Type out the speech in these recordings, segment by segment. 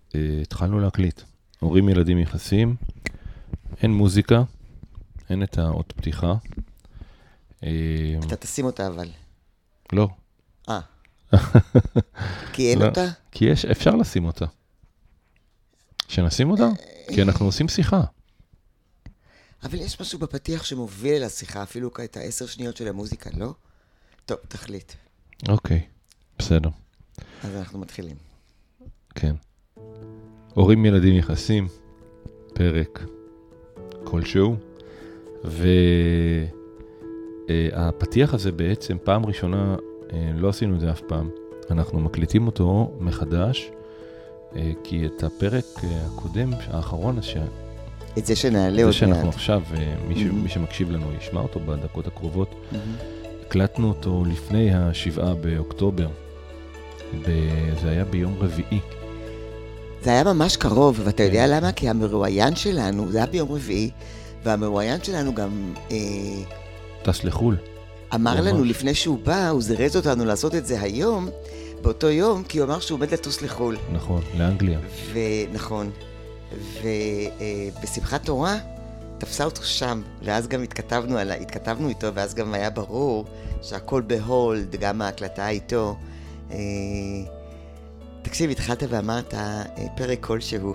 התחלנו להקליט. הורים ילדים יחסים, אין מוזיקה, אין את האות פתיחה. אתה תשים אותה אבל. לא. כי אין אותה? כי אפשר לשים אותה. שנשים אותה? כי אנחנו עושים שיחה. אבל יש משהו בפתיח שמוביל אל השיחה, אפילו את 10 שניות של המוזיקה, לא? טוב, תחליט. אוקיי, בסדר. אז אנחנו מתחילים. כן. הורים ילדים יחסים, פרק כלשהו, והפתיח הזה בעצם פעם ראשונה, לא עשינו את זה אף פעם, אנחנו מקליטים אותו מחדש, כי את הפרק הקודם, האחרון, את זה שנעלה עוד מעט. זה שאנחנו עכשיו, מי שמקשיב לנו ישמע אותו בדקות הקרובות, הקלטנו אותו לפני 7 באוקטובר, זה היה ביום רביעי. זה היה ממש קרוב, ואתה יודע למה? כי המרואיין שלנו, זה היה ביום רביעי, והמרואיין שלנו גם טס לחול. אמר לנו לפני שהוא בא, הוא זרז אותנו לעשות את זה היום, באותו יום, כי הוא אמר שהוא עומד לטוס לחול. נכון, לאנגליה. נכון. ובשמחת תורה תפסה אותו שם, ואז גם התכתבנו איתו, ואז גם היה ברור שהכל בהולד, גם ההקלטה איתו. תקשיב, התחלת ואמרת פרק כלשהו.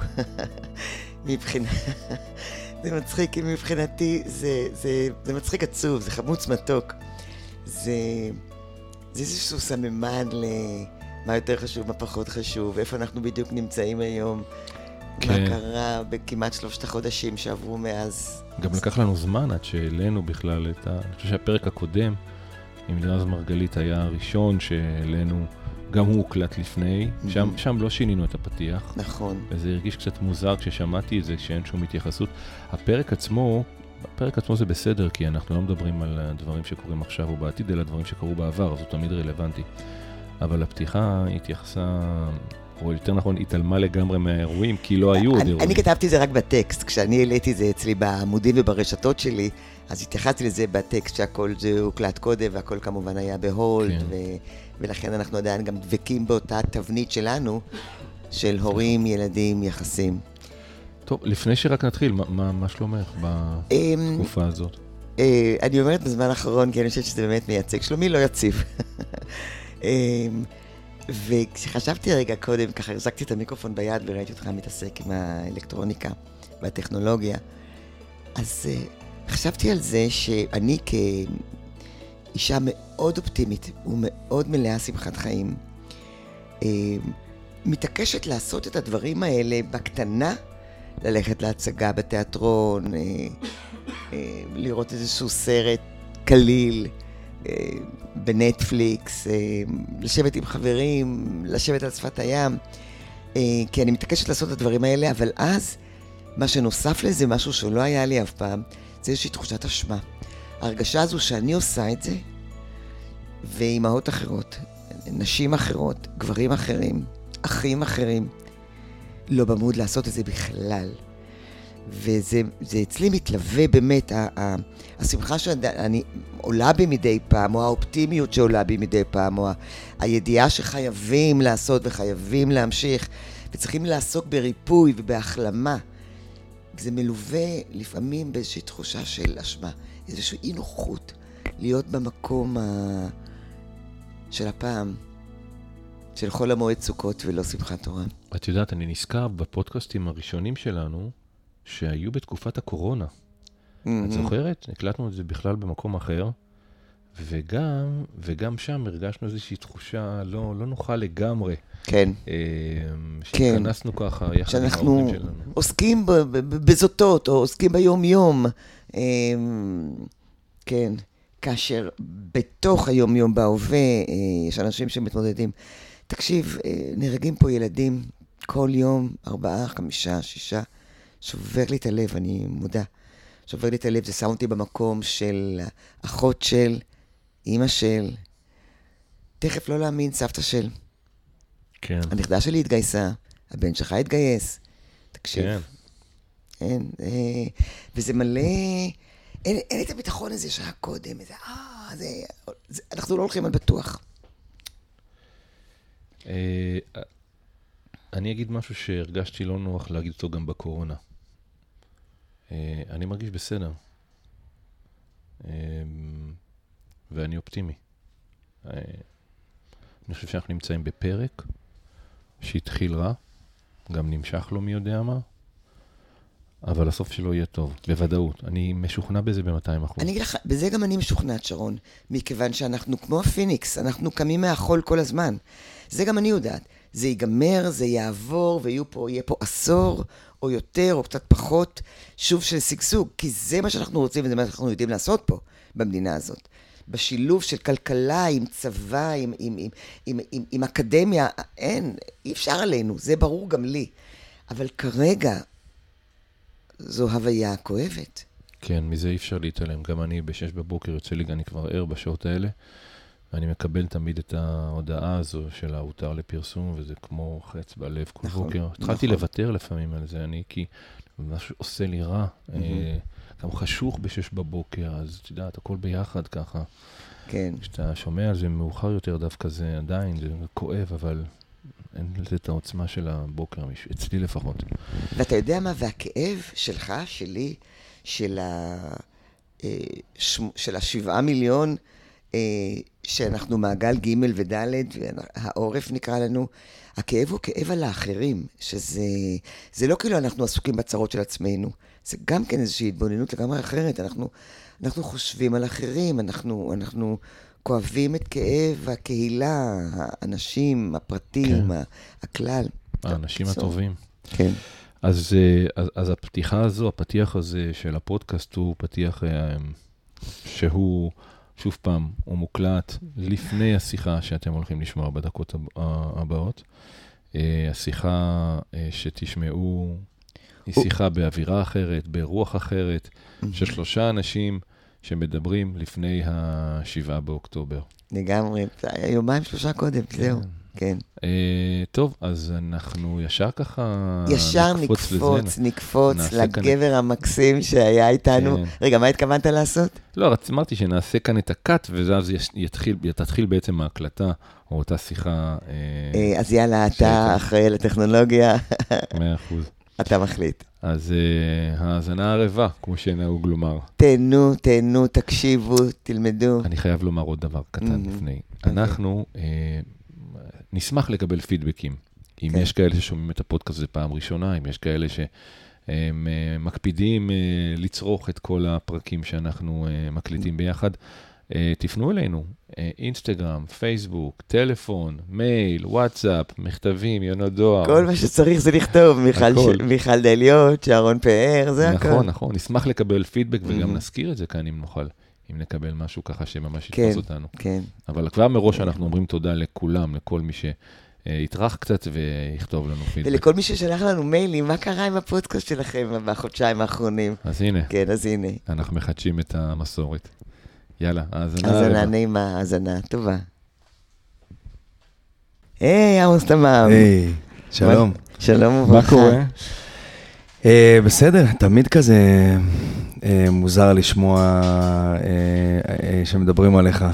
זה מצחיק, כי מבחינתי זה מצחיק עצוב, זה חמוץ מתוק. זה איזשהו סממן למה יותר חשוב, מה פחות חשוב, איפה אנחנו בדיוק נמצאים היום. מה קרה בכמעט 3 החודשים שעברו מאז. גם לקח לנו זמן עד שהעלינו בכלל אני חושב שהפרק הקודם, עם לירז מרגלית היה הראשון שהעלינו, גם הוא הוקלט לפני, שם לא שינינו את הפתיח. נכון. וזה הרגיש קצת מוזר כששמעתי את זה, שאין שום התייחסות. הפרק עצמו זה בסדר, כי אנחנו לא מדברים על דברים שקורים עכשיו או בעתיד, אלא דברים שקרו בעבר, אז הוא תמיד רלוונטי. אבל הפתיחה התייחסה, או יותר נכון, התעלמה לגמרי מהאירועים, כי לא היו עוד אירועים. אני כתבתי זה רק בטקסט, כשאני העליתי זה אצלי בעמודים וברשתות שלי, אז התייחסתי לזה בטקסט שהכל זה הוקלט קודם, והכל כמובן היה בהולד, ולכן אנחנו עדיין גם דבקים באותה תבנית שלנו, של הורים, ילדים, יחסים. טוב, לפני שרק נתחיל, מה שלומך בתקופה הזאת? אני אומרת בזמן האחרון, כי אני חושבת שזה באמת מייצג. שלומי לא יציב. וכשחשבתי רגע קודם, ככה החזקתי את המיקרופון ביד וראיתי אותך מתעסק עם האלקטרוניקה והטכנולוגיה, אז חשבתי על זה שאני כאישה מאוד אופטימית ומאוד מלאה שמחת חיים, מתעקשת לעשות את הדברים האלה בקטנה, ללכת להצגה בתיאטרון, לראות איזשהו סרט קליל, בנטפליקס, לשבת עם חברים, לשבת על שפת הים, כי אני מתעקשת לעשות את הדברים האלה, אבל אז מה שנוסף לזה, משהו שלא היה לי אף פעם, זה איזושהי תחושת אשמה. ההרגשה הזו שאני עושה את זה, ואימהות אחרות, נשים אחרות, גברים אחרים, אחים אחרים, לא במוד לעשות את זה בכלל. וזה אצלי מתלווה באמת, השמחה שאני עולה בי מדי פעם, או האופטימיות שעולה בי מדי פעם, או הידיעה שחייבים לעשות וחייבים להמשיך, וצריכים לעסוק בריפוי ובהחלמה. זה מלווה לפעמים באיזושהי תחושה של אשמה, איזושהי אי נוחות, להיות במקום של הפעם, של חול המועד סוכות ולא שמחת תורה. את יודעת, אני נזכר בפודקאסטים הראשונים שלנו, שהיו בתקופת הקורונה. את זוכרת? הקלטנו את זה בכלל במקום אחר, וגם שם הרגשנו איזושהי תחושה לא נוחה לגמרי. כן. שהתכנסנו ככה יחד עם העובדים שלנו. שאנחנו עוסקים בזאתות, או עוסקים ביום-יום. כן. כאשר בתוך היום-יום בהווה, יש אנשים שמתמודדים. תקשיב, נהרגים פה ילדים כל יום, 4, 5, 6, שובר לי את הלב, אני מודה. שובר לי את הלב, זה שם אותי במקום של אחות של, אמא של, תכף לא להאמין, סבתא של. כן. הנכדה שלי התגייסה, הבן שלך התגייס. תקשיב. כן. אין, וזה מלא, אין את הביטחון הזה שהיה קודם, אנחנו לא הולכים על בטוח. אני אגיד משהו שהרגשתי לא נוח להגיד אותו גם בקורונה. אני מרגיש בסדר. ואני אופטימי. אני חושב שאנחנו נמצאים בפרק שהתחיל רע, גם נמשך לו מי יודע מה, אבל הסוף שלו יהיה טוב, בוודאות. אני משוכנע בזה ב-200%. אני אגיד לך, בזה גם אני משוכנעת, שרון, מכיוון שאנחנו כמו הפיניקס, אנחנו קמים מהחול כל הזמן. זה גם אני יודעת. זה ייגמר, זה יעבור, ויהיה פה עשור, או יותר, או קצת פחות, שוב של סגסוג, כי זה מה שאנחנו רוצים, וזה מה שאנחנו יודעים לעשות פה, במדינה הזאת. בשילוב של כלכלה, עם צבא, עם אקדמיה, אי אפשר עלינו, זה ברור גם לי. אבל כרגע, זו הוויה כואבת. כן, מזה אי אפשר להתעלם. גם אני ב-6 בבוקר יוצא לי, אני כבר ער בשעות האלה, ואני מקבל תמיד את ההודעה הזו של ההותר לפרסום, וזה כמו חץ בלב כל בוקר. התחלתי לוותר לפעמים על זה, כי משהו עושה לי רע. גם חשוך ב-6 בבוקר, אז אתה יודע, הכל ביחד ככה. כן. כשאתה שומע על זה מאוחר יותר דווקא, זה עדיין, זה כואב, אבל אין לזה את העוצמה של הבוקר, אצלי לפחות. ואתה יודע מה, והכאב שלך, שלי, של 7 מיליון, שאנחנו מעגל ג' וד', והעורף נקרא לנו, הכאב הוא כאב על האחרים, שזה לא כאילו אנחנו עסוקים בצרות של עצמנו, זה גם כן איזושהי התבוננות לגמרי אחרת, אנחנו חושבים על אחרים, אנחנו כואבים את כאב הקהילה, האנשים, הפרטים, כן. הכלל. האנשים הטובים. כן. אז הפתיח הזה של הפודקאסט הוא פתיח שהוא, שוב פעם, הוא מוקלט לפני השיחה שאתם הולכים לשמוע בדקות הבאות. השיחה שתשמעו היא שיחה באווירה אחרת, ברוח אחרת, של 3 אנשים שמדברים לפני 7 באוקטובר. לגמרי, 2-3 קודם, זהו. כן. טוב, אז אנחנו ישר ככה ישר נקפוץ לגבר המקסים שהיה איתנו. רגע, מה התכוונת לעשות? לא, אמרתי שנעשה כאן את הקאט, ואז תתחיל בעצם ההקלטה, או אותה שיחה. אז יאללה, אתה אחראי לטכנולוגיה. 100%. אתה מחליט. אז האזנה ערבה, כמו שנהוג לומר. תהנו, תקשיבו, תלמדו. אני חייב לומר עוד דבר קטן לפני. אנחנו נשמח לקבל פידבקים. אם יש כאלה ששומעים את הפודקאסט זה פעם ראשונה, אם יש כאלה שהם מקפידים לצרוך את כל הפרקים שאנחנו מקליטים ביחד, תפנו אלינו. אינסטגרם, פייסבוק, טלפון, מייל, וואטסאפ, מכתבים, יונות דואר. כל מה שצריך זה לכתוב, מיכל דליות, שרון פאר, זה הכל. נכון, נשמח לקבל פידבק וגם נזכיר את זה כאן אם נוכל. אם נקבל משהו ככה שממש יתפוס אותנו. כן. אבל כבר מראש אנחנו אומרים תודה לכולם, לכל מי שיתרח קצת ויכתוב לנו פידבק. ולכל מי ששלח לנו מיילים, מה קרה עם הפודקאסט שלכם בחודשיים האחרונים? אז הנה. כן, אז הנה. אנחנו מחדשים את המסורת. יאללה, האזנה נעימה, האזנה טובה. היי, עמוס תמם. היי, שלום. שלום וברכה. מה קורה? בסדר, תמיד כזה מוזר לשמוע שמדברים עליך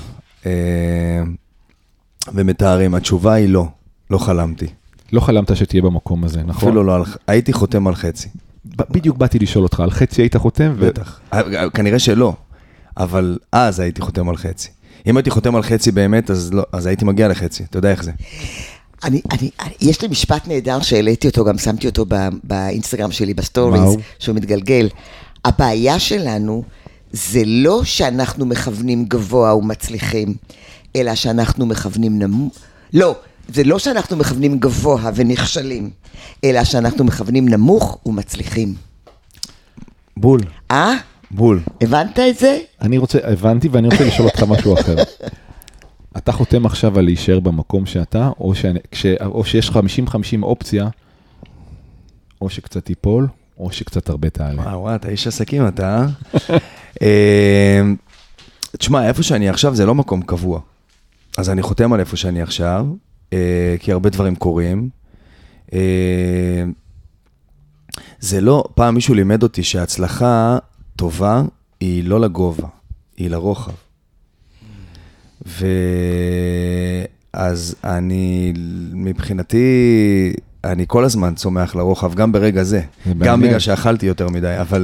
ומתארים. התשובה היא לא חלמתי. לא חלמת שתהיה במקום הזה, נכון? אפילו לא, הייתי חותם על חצי. בדיוק באתי לשאול אותך, על חצי היית חותם? בטח, כנראה שלא, אבל אז הייתי חותם על חצי. אם הייתי חותם על חצי באמת, אז הייתי מגיע לחצי, אתה יודע איך זה. יש לי משפט נהדר שהעליתי אותו, גם שמתי אותו באינסטגרם שלי, בסטוריז, שהוא מתגלגל. הבעיה שלנו זה לא שאנחנו מכוונים גבוה ומצליחים, אלא שאנחנו מכוונים נמוך. לא, זה לא שאנחנו מכוונים גבוה ונכשלים, אלא שאנחנו מכוונים נמוך ומצליחים. בול. בול. הבנת את זה? הבנתי, ואני רוצה לשאול אותך משהו אחר. אתה חותם עכשיו על להישאר במקום שאתה, או שיש 50-50 אופציה, או שקצת טיפול, או שקצת הרבה תעלה. וואו, אתה איש עסקים, אתה. תשמע, איפה שאני עכשיו זה לא מקום קבוע. אז אני חותם על איפה שאני עכשיו, כי הרבה דברים קורים. זה לא, פעם מישהו לימד אותי שההצלחה טובה היא לא לגובה, היא לרוחב. ואז אני, מבחינתי, אני כל הזמן צומח לרוחב, גם ברגע זה. גם בגלל שאכלתי יותר מדי, אבל...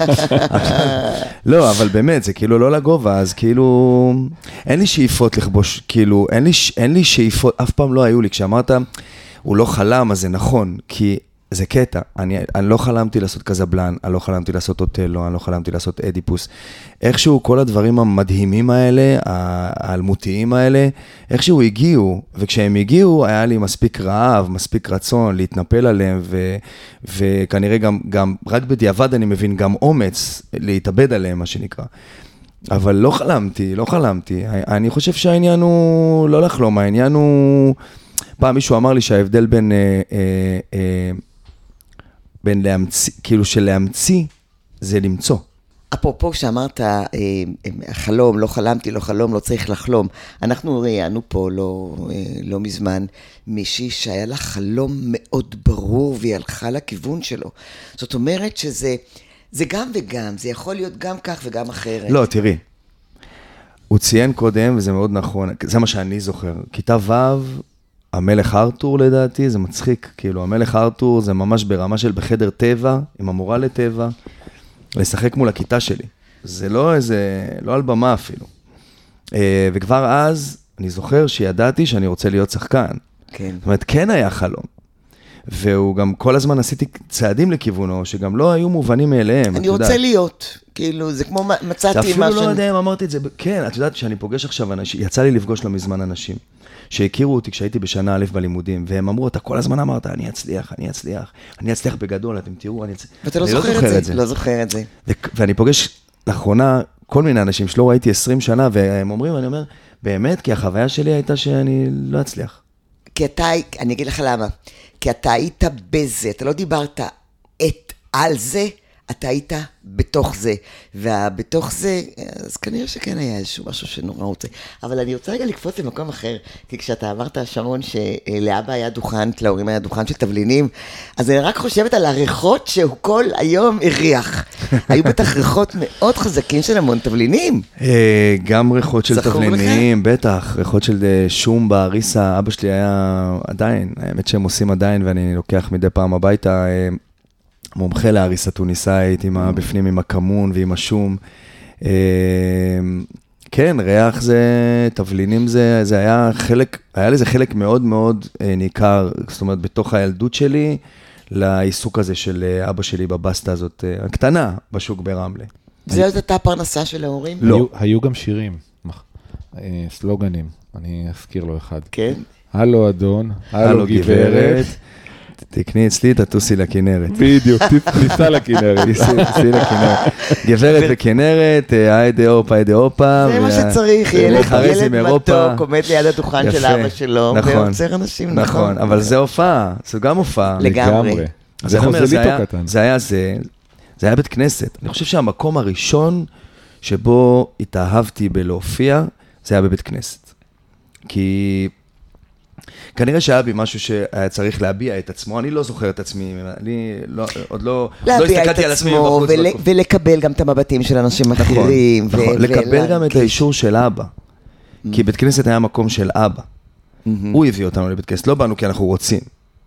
לא, אבל באמת, זה כאילו לא לגובה, אז כאילו... אין לי שאיפות לכבוש, כאילו, אין לי שאיפות, אף פעם לא היו לי. כשאמרת, הוא לא חלם, אז זה נכון, כי זה קטע. אני לא חלמתי לעשות קזבלן, אני לא חלמתי לעשות אוטלו, אני לא חלמתי לעשות אדיפוס. איכשהו כל הדברים המדהימים האלה, האלמותיים האלה, איכשהו הגיעו, וכשהם הגיעו, היה לי מספיק רעב, מספיק רצון להתנפל עליהם, וכנראה גם רק בדיעבד אני מבין גם אומץ להתאבד עליהם, מה שנקרא. אבל לא חלמתי. אני חושב שהעניין הוא לא לחלום, העניין הוא... פעם מישהו אמר לי שההבדל בין להמציא, כאילו שלהמציא זה למצוא. אפרופו שאמרת, חלום, לא חלמתי, לא חלום, לא צריך לחלום. אנחנו ראיינו פה לא מזמן מישהי שהיה לה חלום מאוד ברור והיא הלכה לכיוון שלו. זאת אומרת שזה גם וגם, זה יכול להיות גם כך וגם אחרת. לא, תראי. הוא ציין קודם, וזה מאוד נכון, זה מה שאני זוכר. כיתה ו' המלך ארתור לדעתי, זה מצחיק, כאילו המלך ארתור זה ממש ברמה של בחדר טבע, עם המורה לטבע, לשחק מול הכיתה שלי. זה לא על במה אפילו. וכבר אז אני זוכר שידעתי שאני רוצה להיות שחקן. כן. זאת אומרת, כן היה חלום. והוא גם כל הזמן עשיתי צעדים לכיוונו, שגם לא היו מובנים מאליהם. אני רוצה להיות, כאילו, זה כמו מצאתי משהו. אפילו לא יודע אם אמרתי את זה, כן, את יודעת שאני פוגש עכשיו אנשים, יצא לי לפגוש לא מזמן אנשים, שהכירו אותי כשהייתי בשנה א' בלימודים, והם אמרו, אתה כל הזמן אמרת, אני אצליח בגדול, אתם תראו, אני אצליח. ואתה לא זוכר את זה, לא זוכר את זה. ואני פוגש לאחרונה כל מיני אנשים שלא ראיתי 20 שנה, והם אומרים, אני אומר, באמת, כי החוויה שלי הייתה שאני לא אצליח. כי אתה, אני אגיד לך למה, כי אתה היית בזה, אתה לא דיברת על זה, אתה היית בתוך זה, ובתוך זה, אז כנראה שכן היה איזשהו משהו שנורא רוצה. אבל אני רוצה רגע לקפוץ למקום אחר, כי כשאתה אמרת, שרון, שלאבא היה דוכן, להורים היה דוכן של תבלינים, אז אני רק חושבת על הריחות שהוא כל היום הריח. היו בטח ריחות מאוד חזקים של המון תבלינים. גם ריחות של תבלינים, בטח, ריחות של שום בעריסה, אבא שלי היה עדיין, האמת שהם עושים עדיין, ואני לוקח מדי פעם הביתה, מומחה להריסה טוניסאית, בפנים עם הכמון ועם השום. כן, ריח זה, תבלינים זה היה חלק, היה לזה חלק מאוד מאוד ניכר, זאת אומרת, בתוך הילדות שלי, לעיסוק הזה של אבא שלי בבסטה הזאת, הקטנה, בשוק ברמלה. זה עוד הייתה הפרנסה של ההורים? לא. היו גם שירים, סלוגנים, אני אזכיר לו אחד. כן. הלו אדון, הלו גברת. תקני אצלי, תטוסי לכנרת. בדיוק, תיסע לכנרת. תיסעי לכנרת. גברת וכנרת, היידה הופה. זה מה שצריך, ילד מתוק, עומד ליד הדוכן של אבא שלו, ועוצר אנשים, נכון. אבל זה הופעה, זו גם הופעה. לגמרי. זה חוזליטו קטן. זה היה בית כנסת. אני חושב שהמקום הראשון שבו התאהבתי בלהופיע, זה היה בבית כנסת. כי... כנראה שהיה בי משהו שהיה צריך להביע את עצמו, אני לא זוכר את עצמי, אני עוד לא הסתכלתי על עצמי בחוץ. ולקבל גם את המבטים של אנשים אחרים. נכון, לקבל גם את האישור של אבא, כי בית כנסת היה מקום של אבא. הוא הביא אותנו לבית כנסת, לא באנו כי אנחנו רוצים.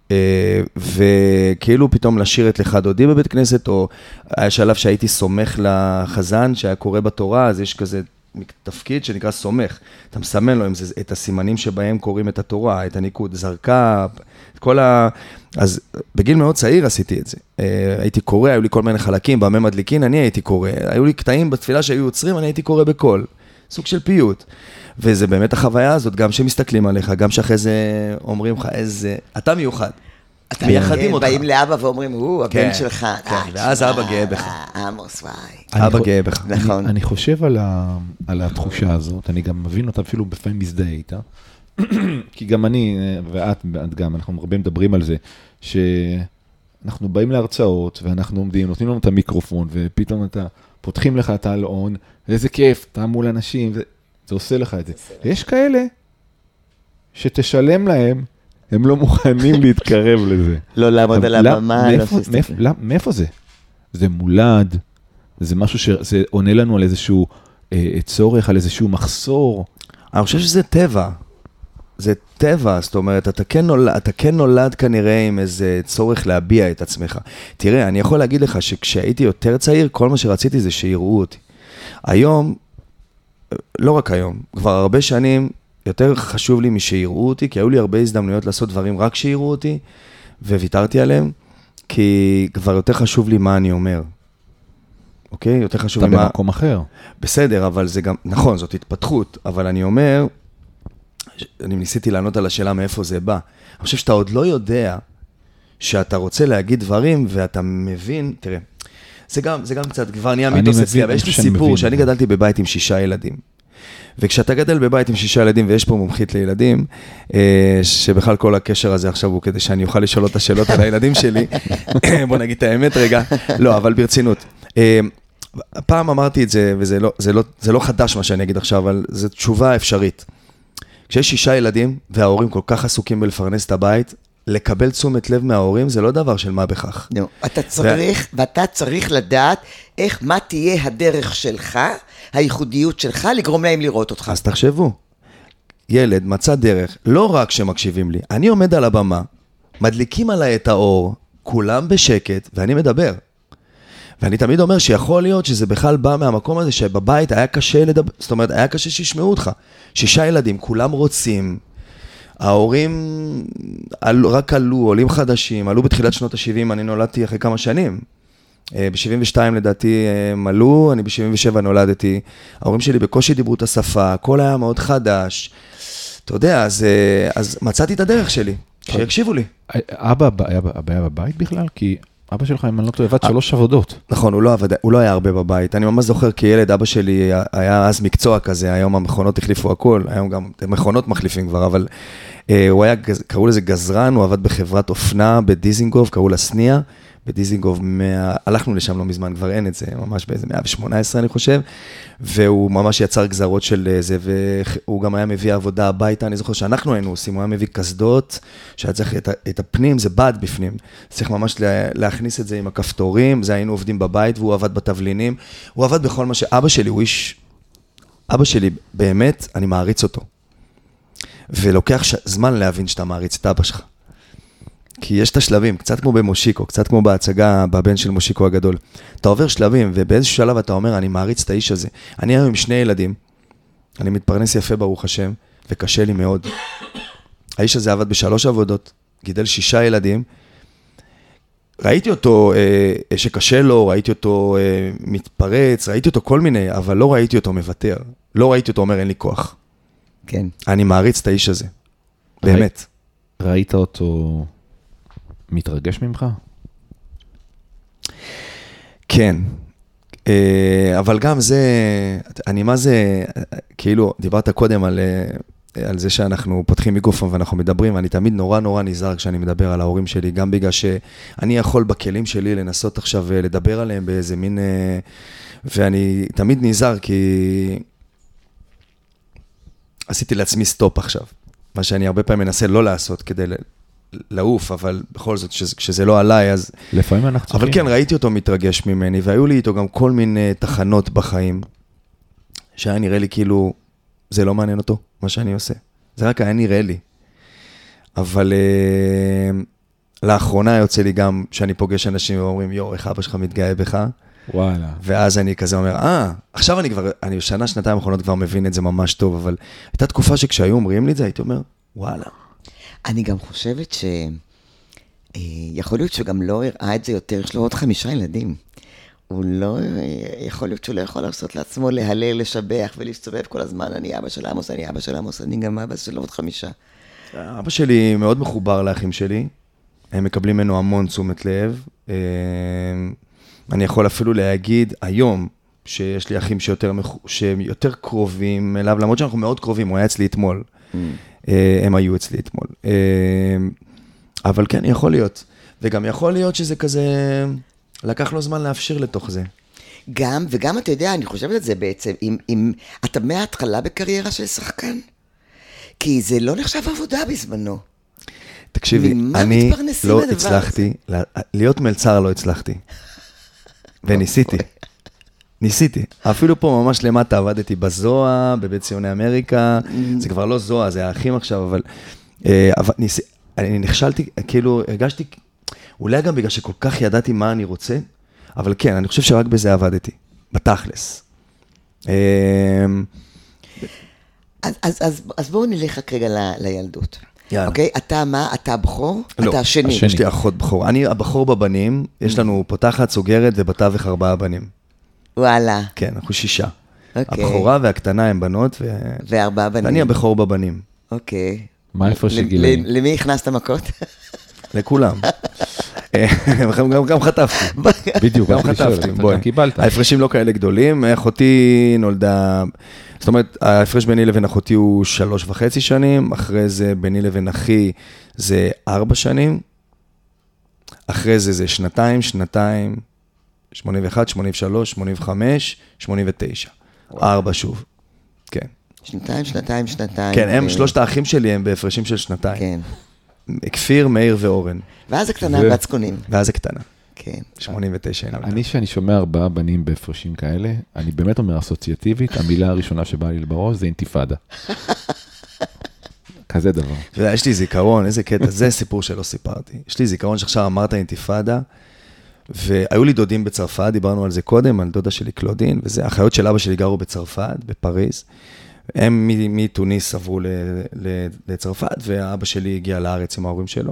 וכאילו פתאום לשיר את לך דודי בבית כנסת, או היה שלב שהייתי סומך לחזן שהיה קורא בתורה, אז יש כזה... תפקיד שנקרא סומך, אתה מסמן לו את הסימנים שבהם קוראים את התורה, את הניקוד, זרקה, את כל אז בגיל מאוד צעיר עשיתי את זה. הייתי קורא, היו לי כל מיני חלקים, במי מדליקין, אני הייתי קורא. היו לי קטעים בתפילה שהיו יוצרים, אני הייתי קורא בכל. סוג של פיוט. וזה באמת החוויה הזאת, גם שמסתכלים עליך, גם שאחרי זה אומרים לך איזה... אתה מיוחד. מייחדים אותך. באים לאבא ואומרים, הוא, הבן שלך. כן, ואז אבא גאה בך. עמוס, וואי. אבא גאה בך. נכון. אני חושב על התחושה הזאת, אני גם מבין אותה אפילו בפעמים מזדהה איתה, כי גם אני, ואת גם, אנחנו הרבה מדברים על זה, שאנחנו באים להרצאות, ואנחנו עומדים, נותנים לנו את המיקרופון, ופתאום אתה פותחים לך את האלון, ואיזה כיף, אתה מול אנשים, זה עושה לך את זה. יש כאלה שתשלם להם, הם לא מוכנים להתקרב לזה. לא לעמוד על הבמה. מאיפה זה? זה מולד, זה משהו שזה עונה לנו על איזשהו צורך, על איזשהו מחסור. אני חושב שזה טבע. זה טבע, זאת אומרת, אתה כן נולד כנראה עם איזה צורך להביע את עצמך. תראה, אני יכול להגיד לך שכשהייתי יותר צעיר, כל מה שרציתי זה שיראו אותי. היום, לא רק היום, כבר הרבה שנים, יותר חשוב לי משיראו אותי, כי היו לי הרבה הזדמנויות לעשות דברים רק שיראו אותי, וויתרתי עליהם, כי כבר יותר חשוב לי מה אני אומר. אוקיי? יותר חשוב לי מה... אתה במקום אחר. בסדר, אבל זה גם, נכון, זאת התפתחות, אבל אני אומר, אני ניסיתי לענות על השאלה מאיפה זה בא. אני חושב שאתה עוד לא יודע שאתה רוצה להגיד דברים, ואתה מבין, תראה, זה גם קצת כבר נהיה מיתוס אצלי, אבל יש לי סיפור שאני גדלתי בבית עם 6 ילדים. וכשאתה גדל בבית עם 6 ילדים, ויש פה מומחית לילדים, שבכלל כל הקשר הזה עכשיו הוא כדי שאני אוכל לשאול את השאלות על הילדים שלי, בוא נגיד את האמת רגע, לא, אבל ברצינות. פעם אמרתי את זה, וזה לא חדש מה שאני אגיד עכשיו, אבל זו תשובה אפשרית. כשיש 6 ילדים, וההורים כל כך עסוקים בלפרנס את הבית, לקבל תשומת לב מההורים, זה לא דבר של מה בכך. לא, ואתה צריך לדעת מה תהיה הדרך שלך, הייחודיות שלך, לגרום להם לראות אותך. אז תחשבו, ילד מצא דרך, לא רק שמקשיבים לי, אני עומד על הבמה, מדליקים עליי את האור, כולם בשקט, ואני מדבר. ואני תמיד אומר שיכול להיות שזה בכלל בא מהמקום הזה שבבית היה קשה לדבר, זאת אומרת, היה קשה שישמעו אותך. 6 ילדים, כולם רוצים, ההורים רק עולים חדשים, עלו בתחילת שנות ה-70, אני נולדתי אחרי כמה שנים. ב-72 לדעתי הם עלו, אני ב-77 נולדתי, ההורים שלי בקושי דיברו את השפה, הכל היה מאוד חדש. אתה יודע, אז מצאתי את הדרך שלי, שיקשיבו לי. אבא היה בבית בכלל? כי אבא שלך, אם אני לא טועה, עבד 3 עבודות. נכון, הוא לא היה הרבה בבית. אני ממש זוכר כילד, אבא שלי היה אז מקצוע כזה, היום המכונות החליפו הכל, היום גם מכונות מחליפים כבר, אבל הוא היה, קראו לזה גזרן, הוא עבד בחברת אופנה בדיזינגוף, קראו לה סניה, בדיזינגוף, הלכנו לשם לא מזמן, כבר אין את זה, ממש באיזה 118 אני חושב, והוא ממש יצר גזרות של זה, והוא גם היה מביא עבודה הביתה, אני זוכר שאנחנו היינו עושים, הוא היה מביא כסדות, שהיה צריך את הפנים, זה בד בפנים, צריך ממש להכניס את זה עם הכפתורים, זה היינו עובדים בבית, והוא עבד בתבלינים, הוא עבד בכל מה שאבא שלי, הוא איש, אבא שלי באמת, אני מעריץ אותו, ולוקח זמן להבין שאתה מעריץ את אבא שלך. כי יש את השלבים, קצת כמו במושיקו, קצת כמו בהצגה, בבן של מושיקו הגדול. אתה עובר שלבים, ובאיזשהו שלב אתה אומר, אני מעריץ את האיש הזה. אני היום עם 2 ילדים, אני מתפרנס יפה ברוך השם, וקשה לי מאוד. האיש הזה עבד ב3 עבודות, גידל 6 ילדים. ראיתי אותו שקשה לו, ראיתי אותו מתפרץ, ראיתי אותו כל מיני, אבל לא ראיתי אותו מוותר. לא ראיתי אותו אומר, אין לי כוח. כן. אני מעריץ את האיש הזה. באמת. ראית אותו מתרגש ממך? כן, אבל גם זה, אני מה זה, כאילו, דיברת קודם על זה שאנחנו פותחים מיקרופון ואנחנו מדברים, ואני תמיד נורא נזהר כשאני מדבר על ההורים שלי, גם בגלל שאני יכול בכלים שלי לנסות עכשיו לדבר עליהם באיזה מין, ואני תמיד נזהר כי עשיתי לעצמי סטופ עכשיו, מה שאני הרבה פעמים מנסה לא לעשות כדי לעוף, אבל בכל זאת, כשזה לא עליי, אז... לפעמים אנחנו צריכים. אבל כן, ראיתי אותו מתרגש ממני, והיו לי איתו גם כל מיני תחנות בחיים, שהיה נראה לי כאילו, זה לא מעניין אותו, מה שאני עושה. זה רק היה נראה לי. אבל לאחרונה יוצא לי גם, שאני פוגש אנשים ואומרים, יו, איך אבא שלך מתגאה בך? וואלה. ואז אני כזה אומר, עכשיו אני שנתיים האחרונות כבר מבין את זה ממש טוב, אבל הייתה תקופה שכשהיו אומרים לי את זה, הייתי אומר, וואלה. אני גם חושבת יכול להיות שגם לא הראה את זה יותר, יש לו עוד 5 ילדים. הוא לא, יכול להיות שהוא לא יכול לעשות לעצמו להלל, לשבח ולהסתובב כל הזמן, אני אבא של עמוס, אני אבא של עמוס, אני גם אבא של עוד 5. אבא שלי מאוד מחובר לאחים שלי, הם מקבלים ממנו המון תשומת לב, אני יכול אפילו להגיד היום, שיש לי אחים שהם יותר קרובים אליו, למרות שאנחנו מאוד קרובים, הוא היה אצלי אתמול. הם היו אצלי אתמול. אבל כן, יכול להיות. וגם יכול להיות שזה כזה, לקח לו זמן להפשיר לתוך זה. וגם אתה יודע, אני חושבת את זה בעצם, אם אתה מההתחלה בקריירה של שחקן, כי זה לא נחשב עבודה בזמנו. תקשיבי, אני לא הצלחתי, להיות מלצר לא הצלחתי. וניסיתי. ניסיתי. אפילו פה ממש למטה עבדתי בזואה, בבית ציוני אמריקה, זה כבר לא זואה, זה האחים עכשיו, אבל אני נכשלתי, כאילו הרגשתי, אולי גם בגלל שכל כך ידעתי מה אני רוצה, אבל כן, אני חושב שרק בזה עבדתי, בתכלס. אז בואו נלך רק רגע לילדות. יאללה. אוקיי? אתה מה? אתה הבכור? לא, אתה השני. יש לי אחות בכור. אני הבכור בבנים, יש לנו פותחת, סוגרת ובתווך 4 בנים. וואלה. כן, אנחנו 6. אוקיי. הבכורה והקטנה הם בנות, ו4 בנים. ואני הבכור בבנים. אוקיי. מה איפה שגילאים? למי הכנסת מכות? לכולם. גם חטפתי. בדיוק, גם חטפתי. בואי. קיבלת. ההפרשים לא כאלה גדולים. אחותי נולדה, זאת אומרת, ההפרש ביני לבין אחותי הוא 3.5 שנים, אחרי זה ביני לבין אחי זה 4 שנים, אחרי זה 2 שנתיים, 81, 83, 85, 89. 4 שוב. כן. שנתיים. כן, הם 3 האחים שלי הם בהפרשים של 2. כן. כפיר, מאיר ואורן. ואז הקטנה בצקונים. ואז הקטנה. כן. 89. אני, שאני שומע 4 בנים בהפרשים כאלה, אני באמת אומר אסוציאטיבית, המילה הראשונה שבאה לי בראש זה אינתיפאדה. כזה דבר. אתה יודע, יש לי זיכרון, איזה קטע, זה סיפור שלא סיפרתי. יש לי זיכרון שעכשיו אמרת אינתיפאדה, והיו לי דודים בצרפת, דיברנו על זה קודם, על דודה שלי קלודין, וזה, האחיות של אבא שלי גרו בצרפת, בפריז. הם מתוניס עברו לצרפת, ואבא שלי הגיע לארץ עם ההורים שלו.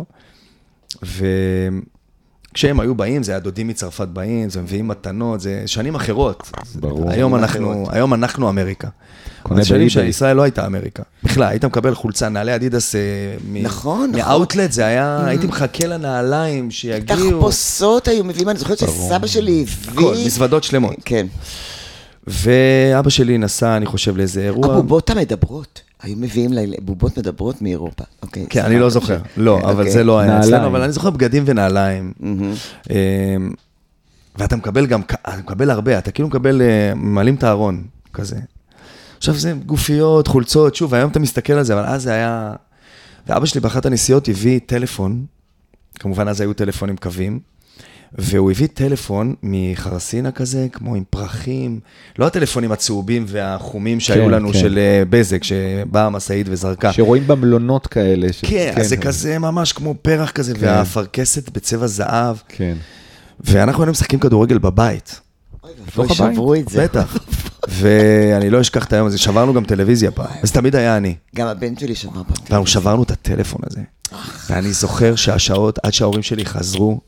וכשהם היו באים, זה היה דודים מצרפת באים, זה מביאים מתנות, זה שנים אחרות. ברור. היום אנחנו אמריקה. קונה שנים שישראל לא הייתה אמריקה. בכלל, היית מקבל חולצה, נעלי אדידס מאוטלט, זה היה, הייתי מחכה לנעליים שיגיעו. תחפושות היו מביאים, אני זוכרת שסבא שלי הביא. מזוודות שלמות. כן. ואבא שלי נסע, אני חושב, לאיזה אירוע. הבובות המדברות. היו מביאים בובות מדברות מאירופה. כן, אני לא זוכר. לא, אבל זה לא היה אצלנו, אבל אני זוכר בגדים ונעליים. ואתה מקבל גם, אתה מקבל הרבה, אתה כאילו מקבל, ממלאים את הארון, כזה. עכשיו זה גופיות, חולצות, שוב, היום אתה מסתכל על זה, אבל אז זה היה... ואבא שלי באחת הנסיעות הביא טלפון, כמובן אז היו טלפונים קווים, והוא הביא טלפון מחרסינה כזה, כמו עם פרחים, לא הטלפונים הצהובים והחומים שהיו לנו של בזק, שבאה מסעית וזרקה. שרואים במלונות כאלה. כן, אז זה כזה ממש כמו פרח כזה, והפרקסת בצבע זהב. כן. ואנחנו היינו משחקים כדורגל בבית. אוי, שברו את זה. בטח. ואני לא אשכח את היום הזה, שברנו גם טלוויזיה פעם, אז תמיד היה אני. גם הבן שלי שבר פעם. ואנחנו שברנו את הטלפון הזה. ואני זוכר שהשעות, עד שההורים שלי חזרו,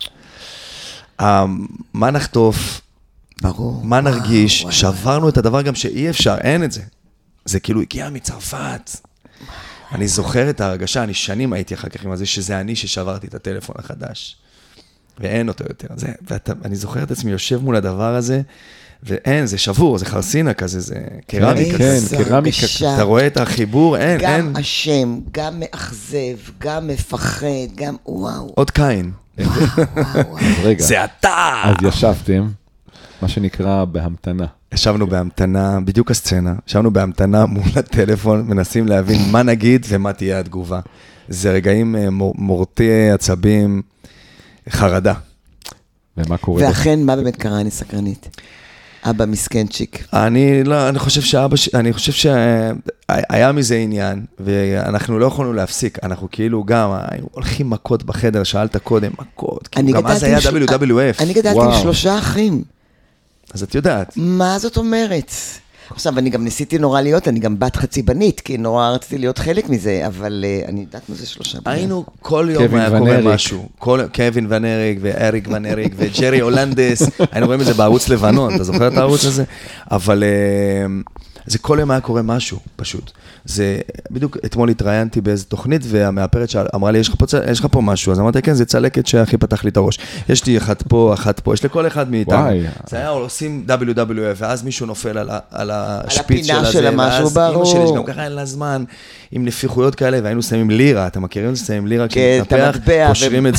מה נחטוף, ברור. מה נרגיש, שברנו את הדבר גם שאי אפשר, אין את זה. זה כאילו הגיע מצרפת. אני זוכר את ההרגשה, אני שנים הייתי אחר כך עם זה, שזה אני ששברתי את הטלפון החדש. ואין אותו יותר. ואני זוכר את עצמי יושב מול הדבר הזה, ואין, זה שבור, זה חרסינה כזה, זה קרמיקה. כן, קרמיקה. אתה רואה את החיבור, אין. גם אשם, גם מאכזב, גם מפחד, גם וואו. עוד קין. רגע. זה אתה! אז ישבתם, מה שנקרא בהמתנה. ישבנו בהמתנה, בדיוק הסצנה, ישבנו בהמתנה מול הטלפון, מנסים להבין מה נגיד ומה תהיה התגובה. זה רגעים מורטי עצבים, חרדה. ומה קורה? ואכן, מה באמת קרה? אני סקרנית. אבא מסקנצ'יק. אני חושב שהיה מזה עניין, ואנחנו לא יכולנו להפסיק, אנחנו כאילו גם, הולכים מכות בחדר, שאלת קודם, מכות, גם אז היה WWF. אני גדלתי עם 3 אחים. אז את יודעת. מה זאת אומרת? עכשיו, אני גם ניסיתי נורא להיות, אני גם בת חצי בנית, כי נורא רציתי להיות חלק מזה, אבל אני יודעת מה זה 3 בנים. היינו, כל יום היה קורה משהו. קווין ון אריק, ואריק ון אריק, וג'רי הולנדס, היינו רואים את זה בערוץ לבנון, אתה זוכר את הערוץ הזה? אבל זה כל יום היה קורה משהו, פשוט. זה, בדיוק אתמול התראיינתי באיזו תוכנית, והמאפרת אמרה לי, יש לך פה משהו? אז אמרתי, כן, זה צלקת שהכי פתח לי את הראש. יש לי אחת פה, יש לכל אחד מאיתנו. זה היה עושים WWF, ואז מישהו נופל על השפיץ של הזה, ואז אמא שלי, שגם ככה אין לה זמן, עם נפיחויות כאלה, והיינו שמים לירה, אתם מכירים את זה? שמים לירה, כשמתנפח,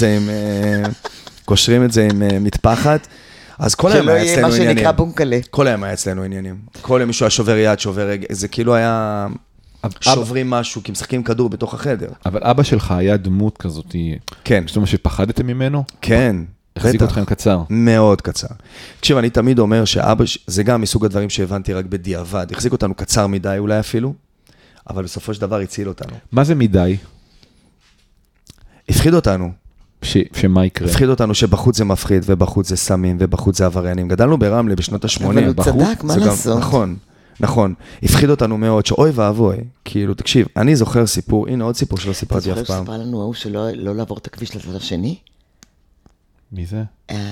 קושרים את זה עם מטפחת, אז כל היום היה אצלנו עניינים. מה שנקרא בונקלה. כל היום היה אצלנו עניינים. כל יום מישהו היה שובר יד, שובר רגע, זה כאילו היה שוברים משהו, כי משחקים כדור בתוך החדר. אבל אבא שלך היה דמות כזאת. כן. זאת אומרת שפחדתם ממנו? כן. החזיק אתכם קצר. מאוד קצר. תקשיב, אני תמיד אומר שאבא, זה גם מסוג הדברים שהבנתי רק בדיעבד. החזיק אותנו קצר מדי אולי אפילו, אבל בסופו של דבר הציל אותנו. מה זה מדי? הפחיד אותנו. שמה יקרה? הפחיד אותנו שבחוץ זה מפחיד, ובחוץ זה סמים, ובחוץ זה עבריינים. גדלנו ברמלה בשנות ה-80. אבל הוא צדק, מה לעשות? נכון, נכון. הפחיד אותנו מאוד, שאוי ואבוי. כאילו, תקשיב, אני זוכר סיפור, הנה עוד סיפור שלא סיפרתי אף פעם. אתה זוכר שסיפר לנו ההוא שלא לעבור את הכביש לצד השני? מי זה?